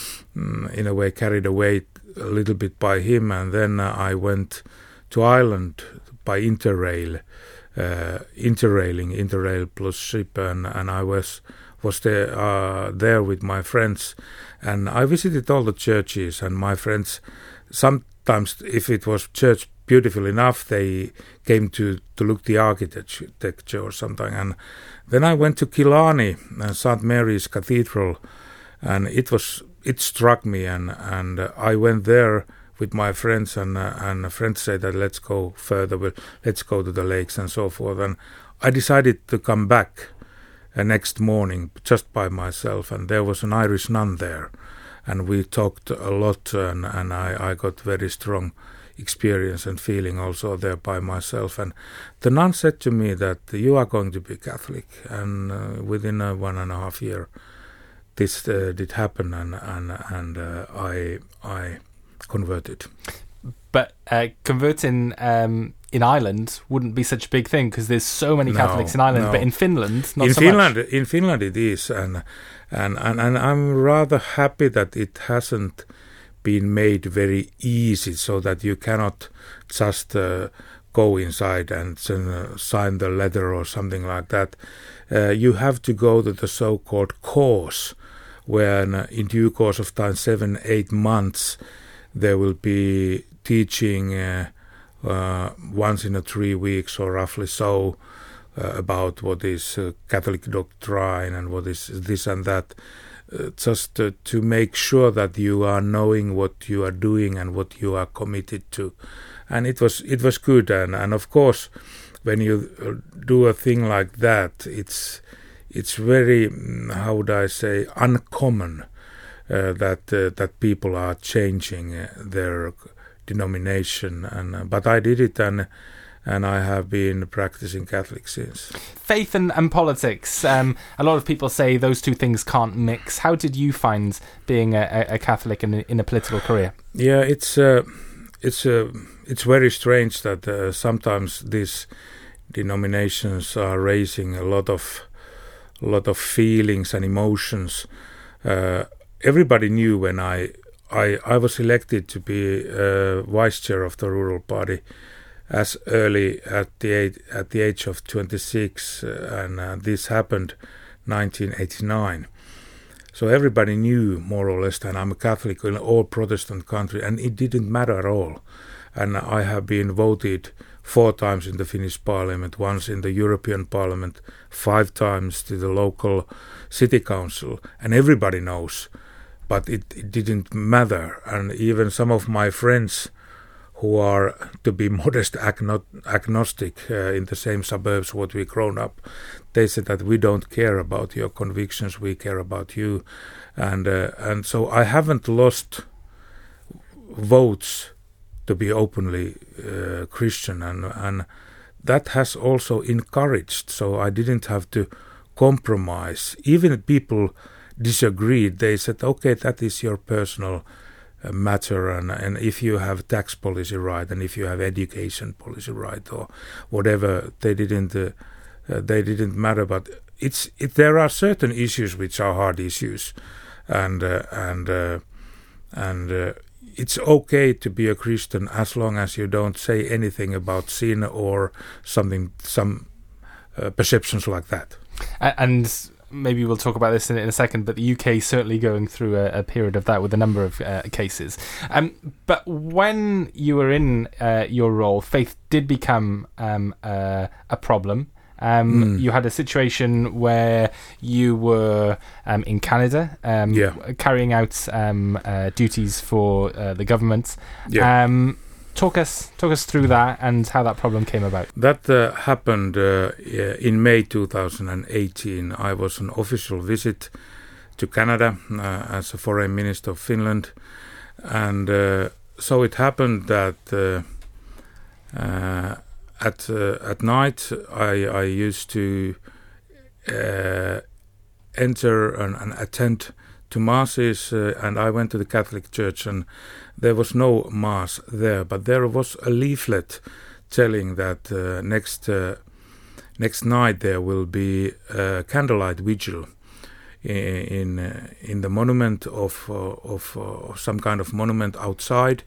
in a way carried away a little bit by him, and then uh, I went to Ireland by Interrail. Uh, interrailing, Interrail plus ship, and, and I was was there uh, there with my friends, and I visited all the churches, and my friends, sometimes if it was church beautiful enough, they came to, to look the architecture or something, and then I went to Killarney, uh, Saint Mary's Cathedral, and it was it struck me, and, and uh, I went there with my friends, and uh, and friends said that let's go further, well, let's go to the lakes and so forth. And I decided to come back uh, next morning just by myself, and there was an Irish nun there, and we talked a lot, and, and I, I got very strong experience and feeling also there by myself. And the nun said to me that you are going to be Catholic, and uh, within a one and a half year this uh, did happen, and and and uh, I I. converted. But uh, converting um, in Ireland wouldn't be such a big thing because there's so many no, Catholics in Ireland, no. but in Finland, not in so Finland, much. In Finland it is, and, and, and, and I'm rather happy that it hasn't been made very easy so that you cannot just uh, go inside and uh, sign the letter or something like that. Uh, you have to go to the so-called course, where uh, in due course of time, seven, eight months, there will be teaching uh, uh, once in a three weeks or roughly so uh, about what is uh, Catholic doctrine and what is this and that, uh, just uh, to make sure that you are knowing what you are doing and what you are committed to. And it was it was good, and, and of course when you do a thing like that, it's it's very, how would I say, uncommon. Uh, that uh, that people are changing uh, their denomination, and uh, but I did it, and and I have been practicing Catholic since. Faith and, and politics. Um, a lot of people say those two things can't mix. How did you find being a, a Catholic in a, in a political career? Yeah, it's uh, it's uh, it's very strange that uh, sometimes these denominations are raising a lot of a lot of feelings and emotions. Uh, Everybody knew when I, I I was elected to be uh, vice chair of the Rural Party as early at the age, at the age of twenty-six, uh, and uh, this happened nineteen eighty-nine. So everybody knew more or less that I'm a Catholic in all Protestant country, and it didn't matter at all. And I have been voted four times in the Finnish Parliament, once in the European Parliament, five times to the local city council, and everybody knows. But it, it didn't matter, and even some of my friends who are, to be modest, agno- agnostic uh, in the same suburbs what we grown up, they said that we don't care about your convictions, we care about you. And uh, and so I haven't lost votes to be openly uh, Christian, and, and that has also encouraged, so I didn't have to compromise. Even people disagreed. They said, okay, that is your personal uh, matter, and, and if you have tax policy right, and if you have education policy right, or whatever, they didn't uh, uh, they didn't matter. But it's it, there are certain issues which are hard issues, and uh, and uh, and uh, it's okay to be a Christian as long as you don't say anything about sin or something, some uh, perceptions like that. And maybe we'll talk about this in, in a second, but the U K is certainly going through a, a period of that with a number of uh, cases. Um, but when you were in uh, your role, faith did become um, uh, a problem. Um, mm. You had a situation where you were um, in Canada um, yeah. carrying out um, uh, duties for uh, the government. Yeah. Um, talk us talk us through that and how that problem came about. That uh, happened uh, in May two thousand eighteen. I was on official visit to Canada uh, as a foreign minister of Finland. And uh, so it happened that uh, uh, At uh, at night, I I used to uh, enter and, and attend to masses, uh, and I went to the Catholic Church, and there was no mass there, but there was a leaflet telling that uh, next uh, next night there will be a candlelight vigil in in, uh, in the monument of uh, of uh, some kind of monument outside.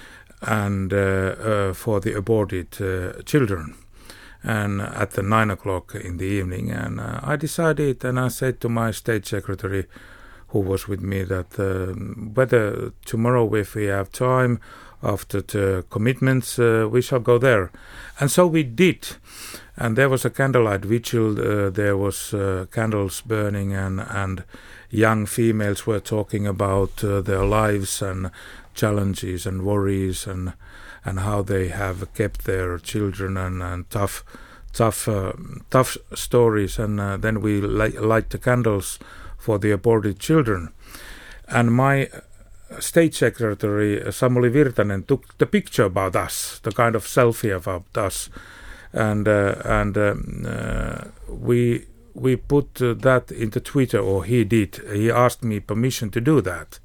And uh, uh, for the aborted uh, children, and at the nine o'clock in the evening, and uh, I decided, and I said to my state secretary, who was with me, that uh, whether tomorrow, if we have time after the commitments, uh, we shall go there, and so we did. And there was a candlelight vigil. Uh, there was uh, candles burning, and and young females were talking about uh, their lives and challenges and worries, and and how they have kept their children, and, and tough tough uh, tough stories. And uh, then we light, light the candles for the aborted children. And my state secretary Samuli Virtanen took the picture about us, the kind of selfie about us, and uh, and um, uh, we we put uh, that into Twitter, or he did. He asked me permission to do that,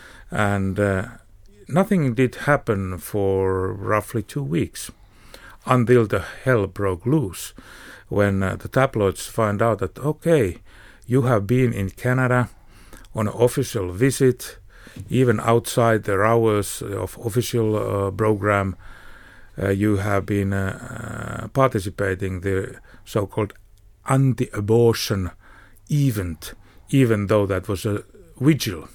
and uh, nothing did happen for roughly two weeks until the hell broke loose, when uh, the tabloids find out that, okay, you have been in Canada on an official visit, even outside the hours of official uh, program. Uh, you have been uh, uh, participating the so-called anti-abortion event, even though that was a vigil.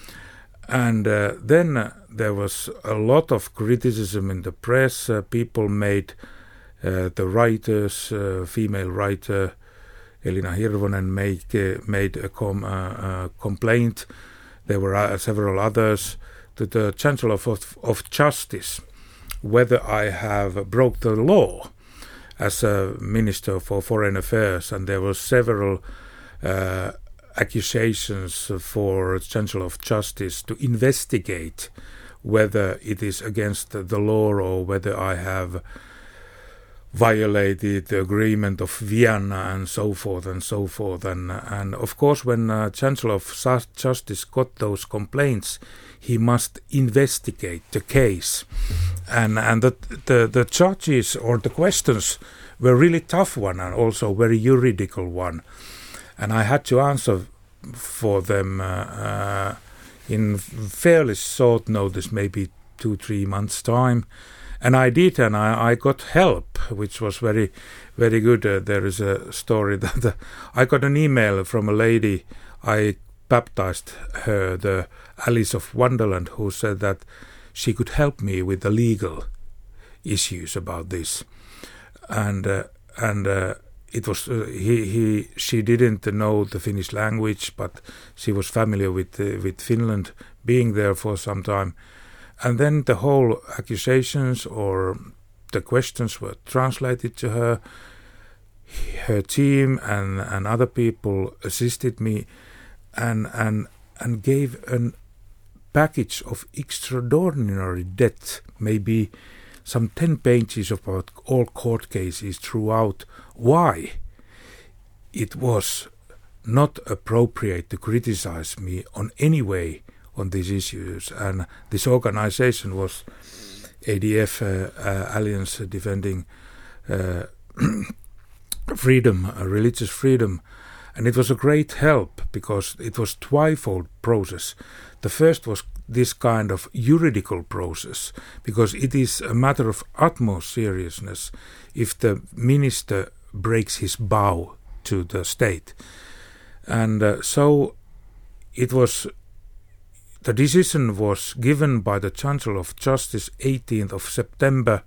And uh, then uh, there was a lot of criticism in the press. Uh, people made uh, the writers, uh, female writer Elina Hirvonen made uh, made a com- uh, uh, complaint. There were uh, several others to the Chancellor of, of Justice, whether I have broke the law as a Minister for Foreign Affairs, and there were several uh, accusations for Chancellor of Justice to investigate whether it is against the law or whether I have violated the agreement of Vienna and so forth and so forth. And, and of course, when uh, Chancellor of Justice got those complaints, he must investigate the case. And and the, the, the charges or the questions were really tough one, and also very juridical one. And I had to answer for them uh, uh, in fairly short notice, maybe two, three months' time. And I did, and I, I got help, which was very, very good. Uh, there is a story that uh, I got an email from a lady. I baptized her, the Alice of Wonderland, who said that she could help me with the legal issues about this. And uh, and uh, it was uh, he he she didn't know the Finnish language, but she was familiar with uh, with Finland, being there for some time. And then the whole accusations or the questions were translated to her. Her team and, and other people assisted me and and and gave a package of extraordinary depth, maybe some ten pages about all court cases throughout, why it was not appropriate to criticize me on any way on these issues. And this organization was A D F, uh, uh, Alliance Defending uh, Freedom, uh, Religious Freedom, And it was a great help because it was twifold process. The first was this kind of juridical process, because it is a matter of utmost seriousness if the minister breaks his vow to the state. And uh, so it was, the decision was given by the Chancellor of Justice eighteenth of September,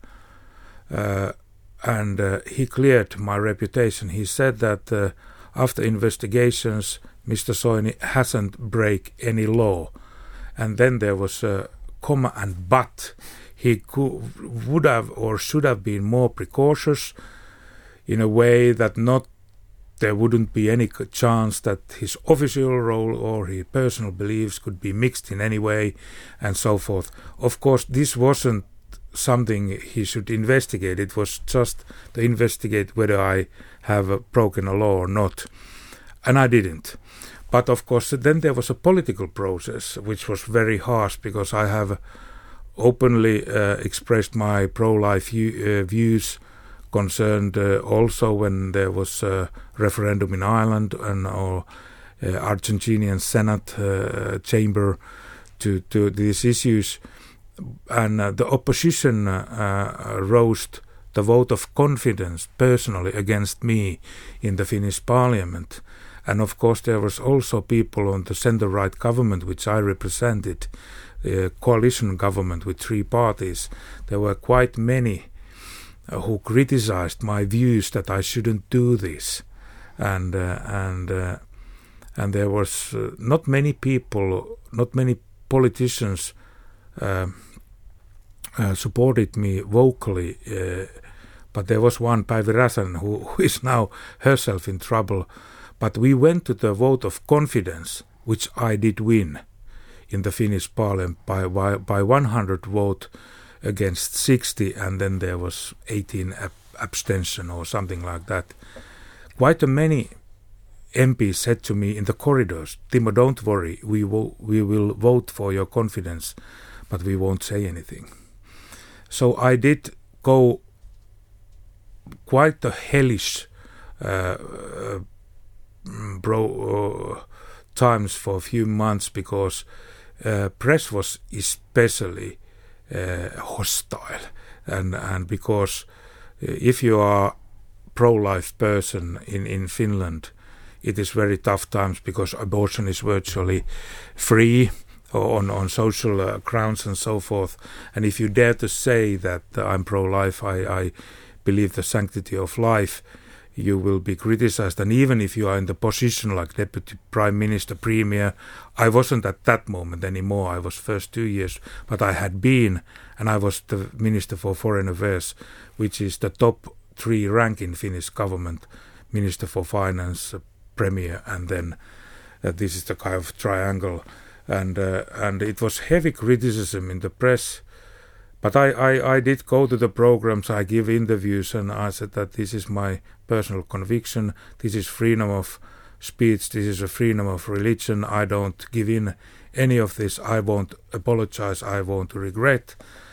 uh, and uh, he cleared my reputation. He said that uh, after investigations, Mister Soini hasn't break any law. And then there was a comma and but. He could, would have or should have been more precautious in a way that not there wouldn't be any chance that his official role or his personal beliefs could be mixed in any way, and so forth. Of course, this wasn't something he should investigate. It was just to investigate whether I have uh, broken a law or not. And I didn't. But of course, then there was a political process, which was very harsh, because I have openly uh, expressed my pro-life view, uh, views concerned uh, also when there was a referendum in Ireland and or uh, Argentinian Senate uh, chamber to, to these issues. And uh, the opposition uh, uh, roused the vote of confidence personally against me in the Finnish parliament. And of course there was also people on the centre-right government which I represented, the coalition government with three parties. There were quite many uh, who criticized my views that I shouldn't do this. And uh, and uh, and there was uh, not many people, not many politicians uh, uh, supported me vocally, uh, but there was one, Päivi Räsänen, who, who is now herself in trouble. But we went to the vote of confidence, which I did win in the Finnish parliament by, by, by one hundred vote against sixty, and then there was eighteen ab- abstention or something like that. Quite a many M Ps said to me in the corridors, Timo, don't worry, we, wo- we will vote for your confidence, but we won't say anything. So I did go quite a hellish uh, uh, bro uh, times for a few months, because uh, press was especially uh, hostile, and and because if you are pro-life person in in Finland, it is very tough times, because abortion is virtually free on on social uh, grounds and so forth. And if you dare to say that uh, I'm pro-life, I, I believe the sanctity of life, you will be criticized. And even if you are in the position like Deputy Prime Minister, Premier, I wasn't at that moment anymore. I was first two years, but I had been, and I was the Minister for Foreign Affairs, which is the top three rank in Finnish government, Minister for Finance, uh, Premier, and then uh, this is the kind of triangle. And uh, and it was heavy criticism in the press. But I, I, I did go to the programs, I give interviews, and I said that this is my personal conviction, this is freedom of speech, this is a freedom of religion, I don't give in any of this, I won't apologize, I won't regret.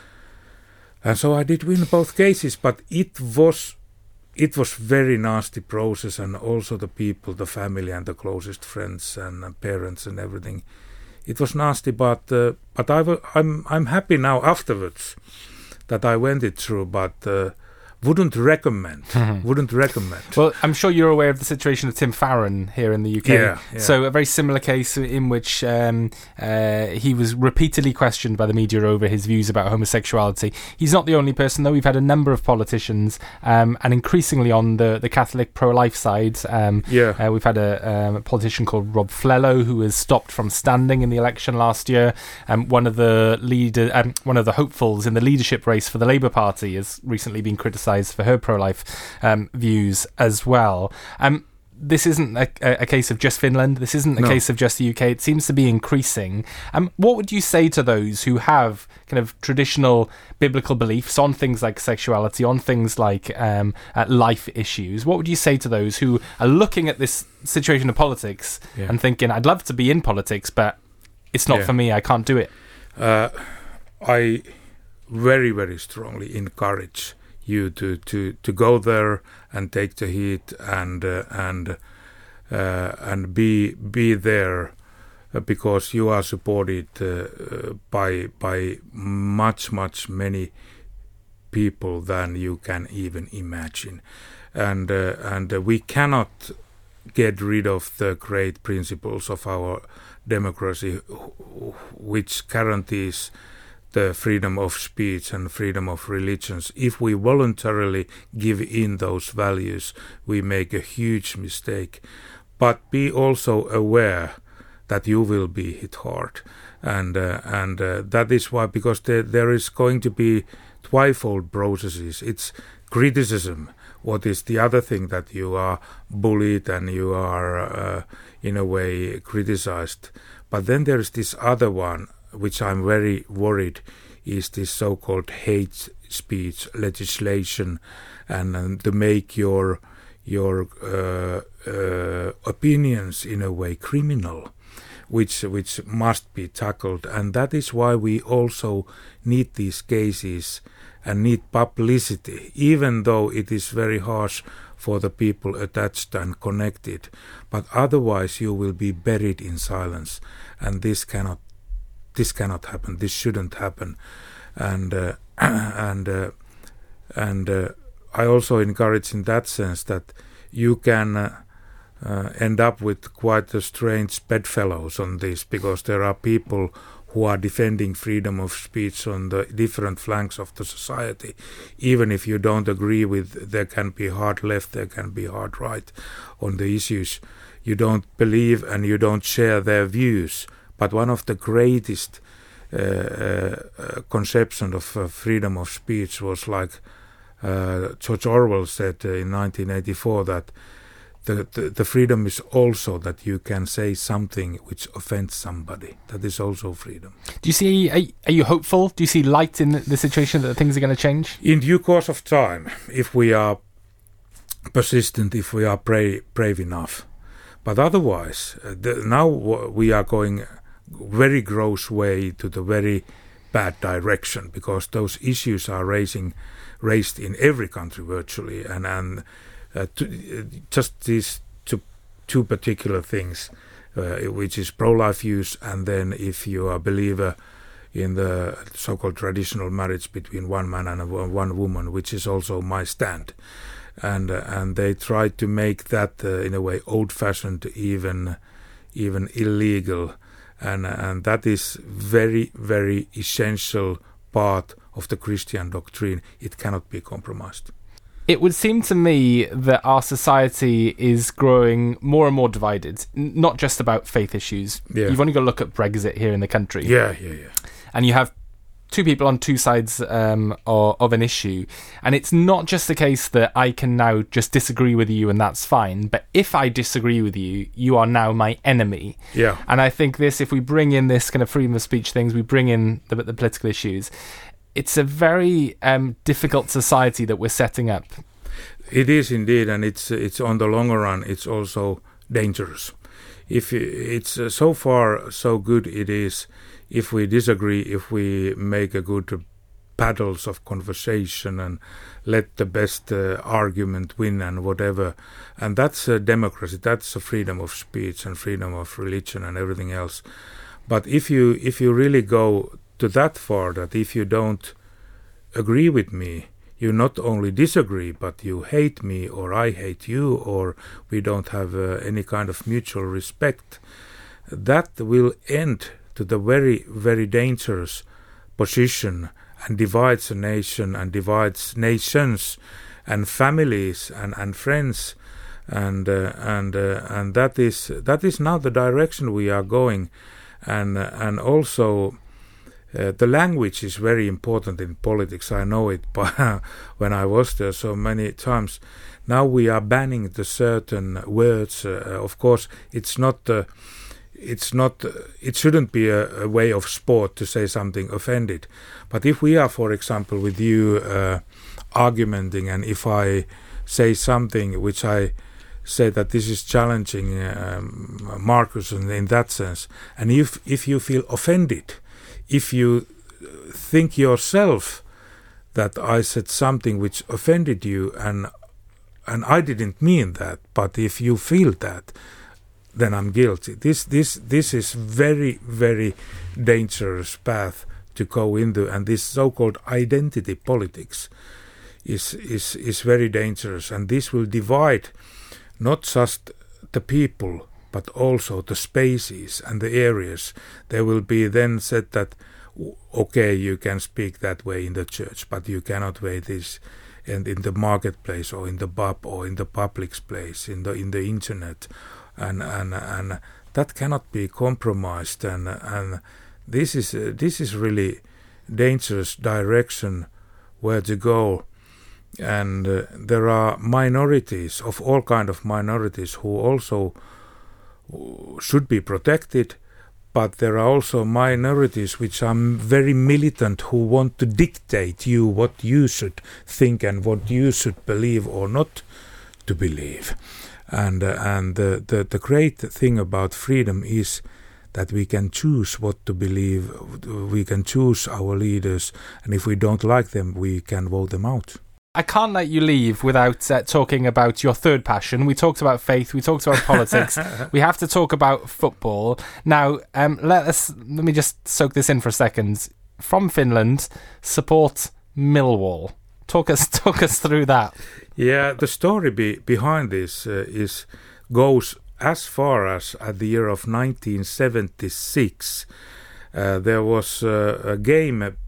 And so I did win both cases, but it was it was very nasty process, and also the people, the family and the closest friends and parents and everything. It was nasty, but uh, but I w- I'm I'm happy now afterwards that I went it through, but uh, wouldn't recommend. Mm-hmm. Wouldn't recommend. Well, I'm sure you're aware of the situation of Tim Farron here in the U K. Yeah, yeah. So a very similar case in which um, uh, he was repeatedly questioned by the media over his views about homosexuality. He's not the only person, though. We've had a number of politicians, um, and increasingly on the, the Catholic pro-life side. Um, yeah. Uh, we've had a, um, a politician called Rob Flello, who was stopped from standing in the election last year. Um, one of the leader, um, one of the hopefuls in the leadership race for the Labour Party has recently been criticised for her pro-life um, views as well. Um, this isn't a, a case of just Finland. This isn't a no. case of just the U K. It seems to be increasing. Um, what would you say to those who have kind of traditional biblical beliefs on things like sexuality, on things like um, uh, life issues? What would you say to those who are looking at this situation of politics yeah. and thinking, I'd love to be in politics, but it's not yeah. for me, I can't do it? Uh, I very, very strongly encourage you to, to, to go there and take the heat and uh, and uh, and be be there uh, because you are supported uh, by by much much many people than you can even imagine, and uh, and uh, we cannot get rid of the great principles of our democracy, which guarantees the freedom of speech and freedom of religions. If we voluntarily give in those values, we make a huge mistake. But be also aware that you will be hit hard, and uh, and uh, that is why, because there there is going to be twifold processes. It's criticism. What is the other thing that you are bullied and you are uh, in a way criticized? But then there is this other one, which I'm very worried, is this so-called hate speech legislation, and, and to make your your uh, uh, opinions in a way criminal, which which must be tackled. And that is why we also need these cases and need publicity, even though it is very harsh for the people attached and connected. But otherwise you will be buried in silence, and this cannot this cannot happen. This shouldn't happen. And uh, and uh, and uh, I also encourage in that sense that you can uh, uh, end up with quite a strange bedfellows on this, because there are people who are defending freedom of speech on the different flanks of the society. Even if you don't agree with, there can be hard left, there can be hard right on the issues. You don't believe and you don't share their views. But one of the greatest uh, uh, conception of uh, freedom of speech was like uh, George Orwell said uh, in nineteen eighty-four, that The, the, the freedom is also that you can say something which offends somebody. That is also freedom. Do you see, are, are you hopeful? Do you see light in the situation that things are going to change? In due course of time, if we are persistent, if we are brave, brave enough. But otherwise, uh, the, now we are going very gross way to the very bad direction, because those issues are raising, raised in every country virtually, and and Uh, to, uh, just these two, two particular things, uh, which is pro-life use, and then if you are a believer in the so-called traditional marriage between one man and a, one woman, which is also my stand. And uh, and they try to make that uh, in a way old-fashioned, even even illegal, and and that is very very essential part of the Christian doctrine. It cannot be compromised. It would seem to me that our society is growing more and more divided, n- not just about faith issues. Yeah. You've only got to look at Brexit here in the country. Yeah, yeah, yeah. And you have two people on two sides um, of, of an issue. And it's not just the case that I can now just disagree with you and that's fine. But if I disagree with you, you are now my enemy. Yeah. And I think this, if we bring in this kind of freedom of speech things, we bring in the, the political issues, it's a very um, difficult society that we're setting up. It is indeed, and it's it's on the longer run. It's also dangerous. If it's uh, so far so good, it is. If we disagree, if we make a good battles of conversation and let the best uh, argument win and whatever, and that's uh, democracy. That's a freedom of speech and freedom of religion and everything else. But if you if you really go to that far, that if you don't agree with me, you not only disagree, but you hate me, or I hate you, or we don't have uh, any kind of mutual respect, that will end to the very, very dangerous position, and divides a nation and divides nations and families and, and friends, and uh, and uh, and that is that is now the direction we are going, and uh, and also. Uh, the language is very important in politics. I know it when I was there so many times. Now we are banning the certain words. Uh, of course, it's not. Uh, it's not. Uh, it shouldn't be a, a way of sport to say something offended. But if we are, for example, with you uh, argumenting, and if I say something which I say that this is challenging um, Marcus in, in that sense, and if if you feel offended. If you think yourself that I said something which offended you, and and I didn't mean that, but if you feel that, then I'm guilty. This this this is very, very dangerous path to go into, and this so-called identity politics is is is very dangerous, and this will divide not just the people but also the spaces and the areas. There will be then said that okay, you can speak that way in the church, but you cannot way this and in the marketplace or in the pub or in the public place, in the in the internet, and and and that cannot be compromised, and and this is uh, this is really dangerous direction where to go. And uh, there are minorities of all kind of minorities who also should be protected, but there are also minorities which are very militant, who want to dictate you what you should think and what you should believe or not to believe. And uh, and the, the the great thing about freedom is that we can choose what to believe, we can choose our leaders, and if we don't like them, we can vote them out. I can't let you leave without uh, talking about your third passion. We talked about faith, we talked about politics, we have to talk about football. Now, um, let us let me just soak this in for a second. From Finland, support Millwall. Talk us talk us through that. Yeah, the story be, behind this uh, is goes as far as at the year of nineteen seventy-six. Uh, there was uh, a game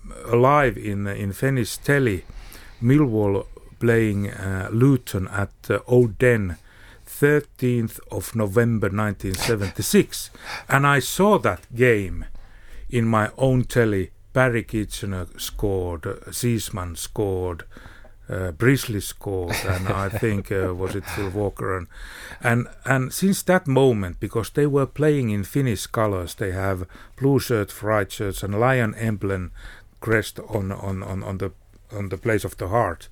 alive in in Finnish telly. Millwall playing uh, Luton at uh, Oden, thirteenth of November nineteen seventy-six, and I saw that game in my own telly. Barry Kitchener scored, uh, Seisman scored, uh, Brisley scored, and I think uh, was it Phil Walker, and, and and since that moment, because they were playing in Finnish colors, they have blue shirts, white shirts, and lion emblem crest on on on, on the on the place of the heart.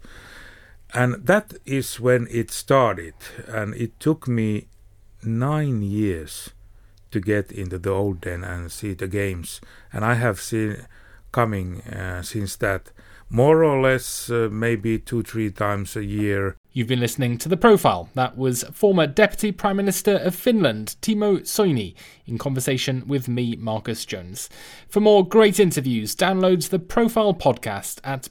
And that is when it started, and it took me nine years to get into the Oden and see the games, and I have seen coming uh, since that, more or less uh, maybe two three times a year. You've been listening to The Profile. That was former Deputy Prime Minister of Finland, Timo Soini, in conversation with me, Marcus Jones. For more great interviews, download The Profile podcast at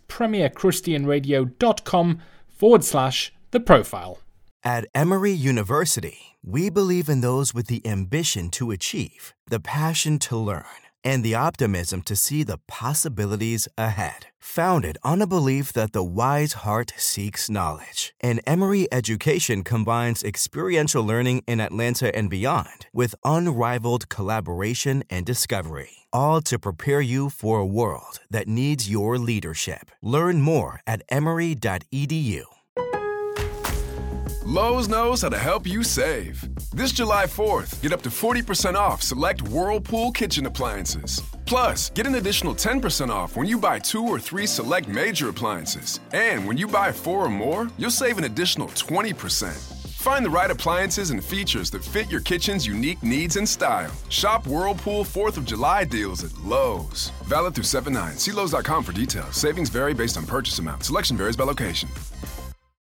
premierchristianradio.com forward slash The Profile. At Emory University, we believe in those with the ambition to achieve, the passion to learn, and the optimism to see the possibilities ahead. Founded on a belief that the wise heart seeks knowledge, and Emory education combines experiential learning in Atlanta and beyond with unrivaled collaboration and discovery, all to prepare you for a world that needs your leadership. Learn more at emory dot e d u. Lowe's knows how to help you save. This July fourth, get up to forty percent off select Whirlpool kitchen appliances. Plus, get an additional ten percent off when you buy two or three select major appliances. And when you buy four or more, you'll save an additional twenty percent. Find the right appliances and features that fit your kitchen's unique needs and style. Shop Whirlpool fourth of July deals at Lowe's. Valid through seven nine. See Lowe's dot com for details. Savings vary based on purchase amount. Selection varies by location.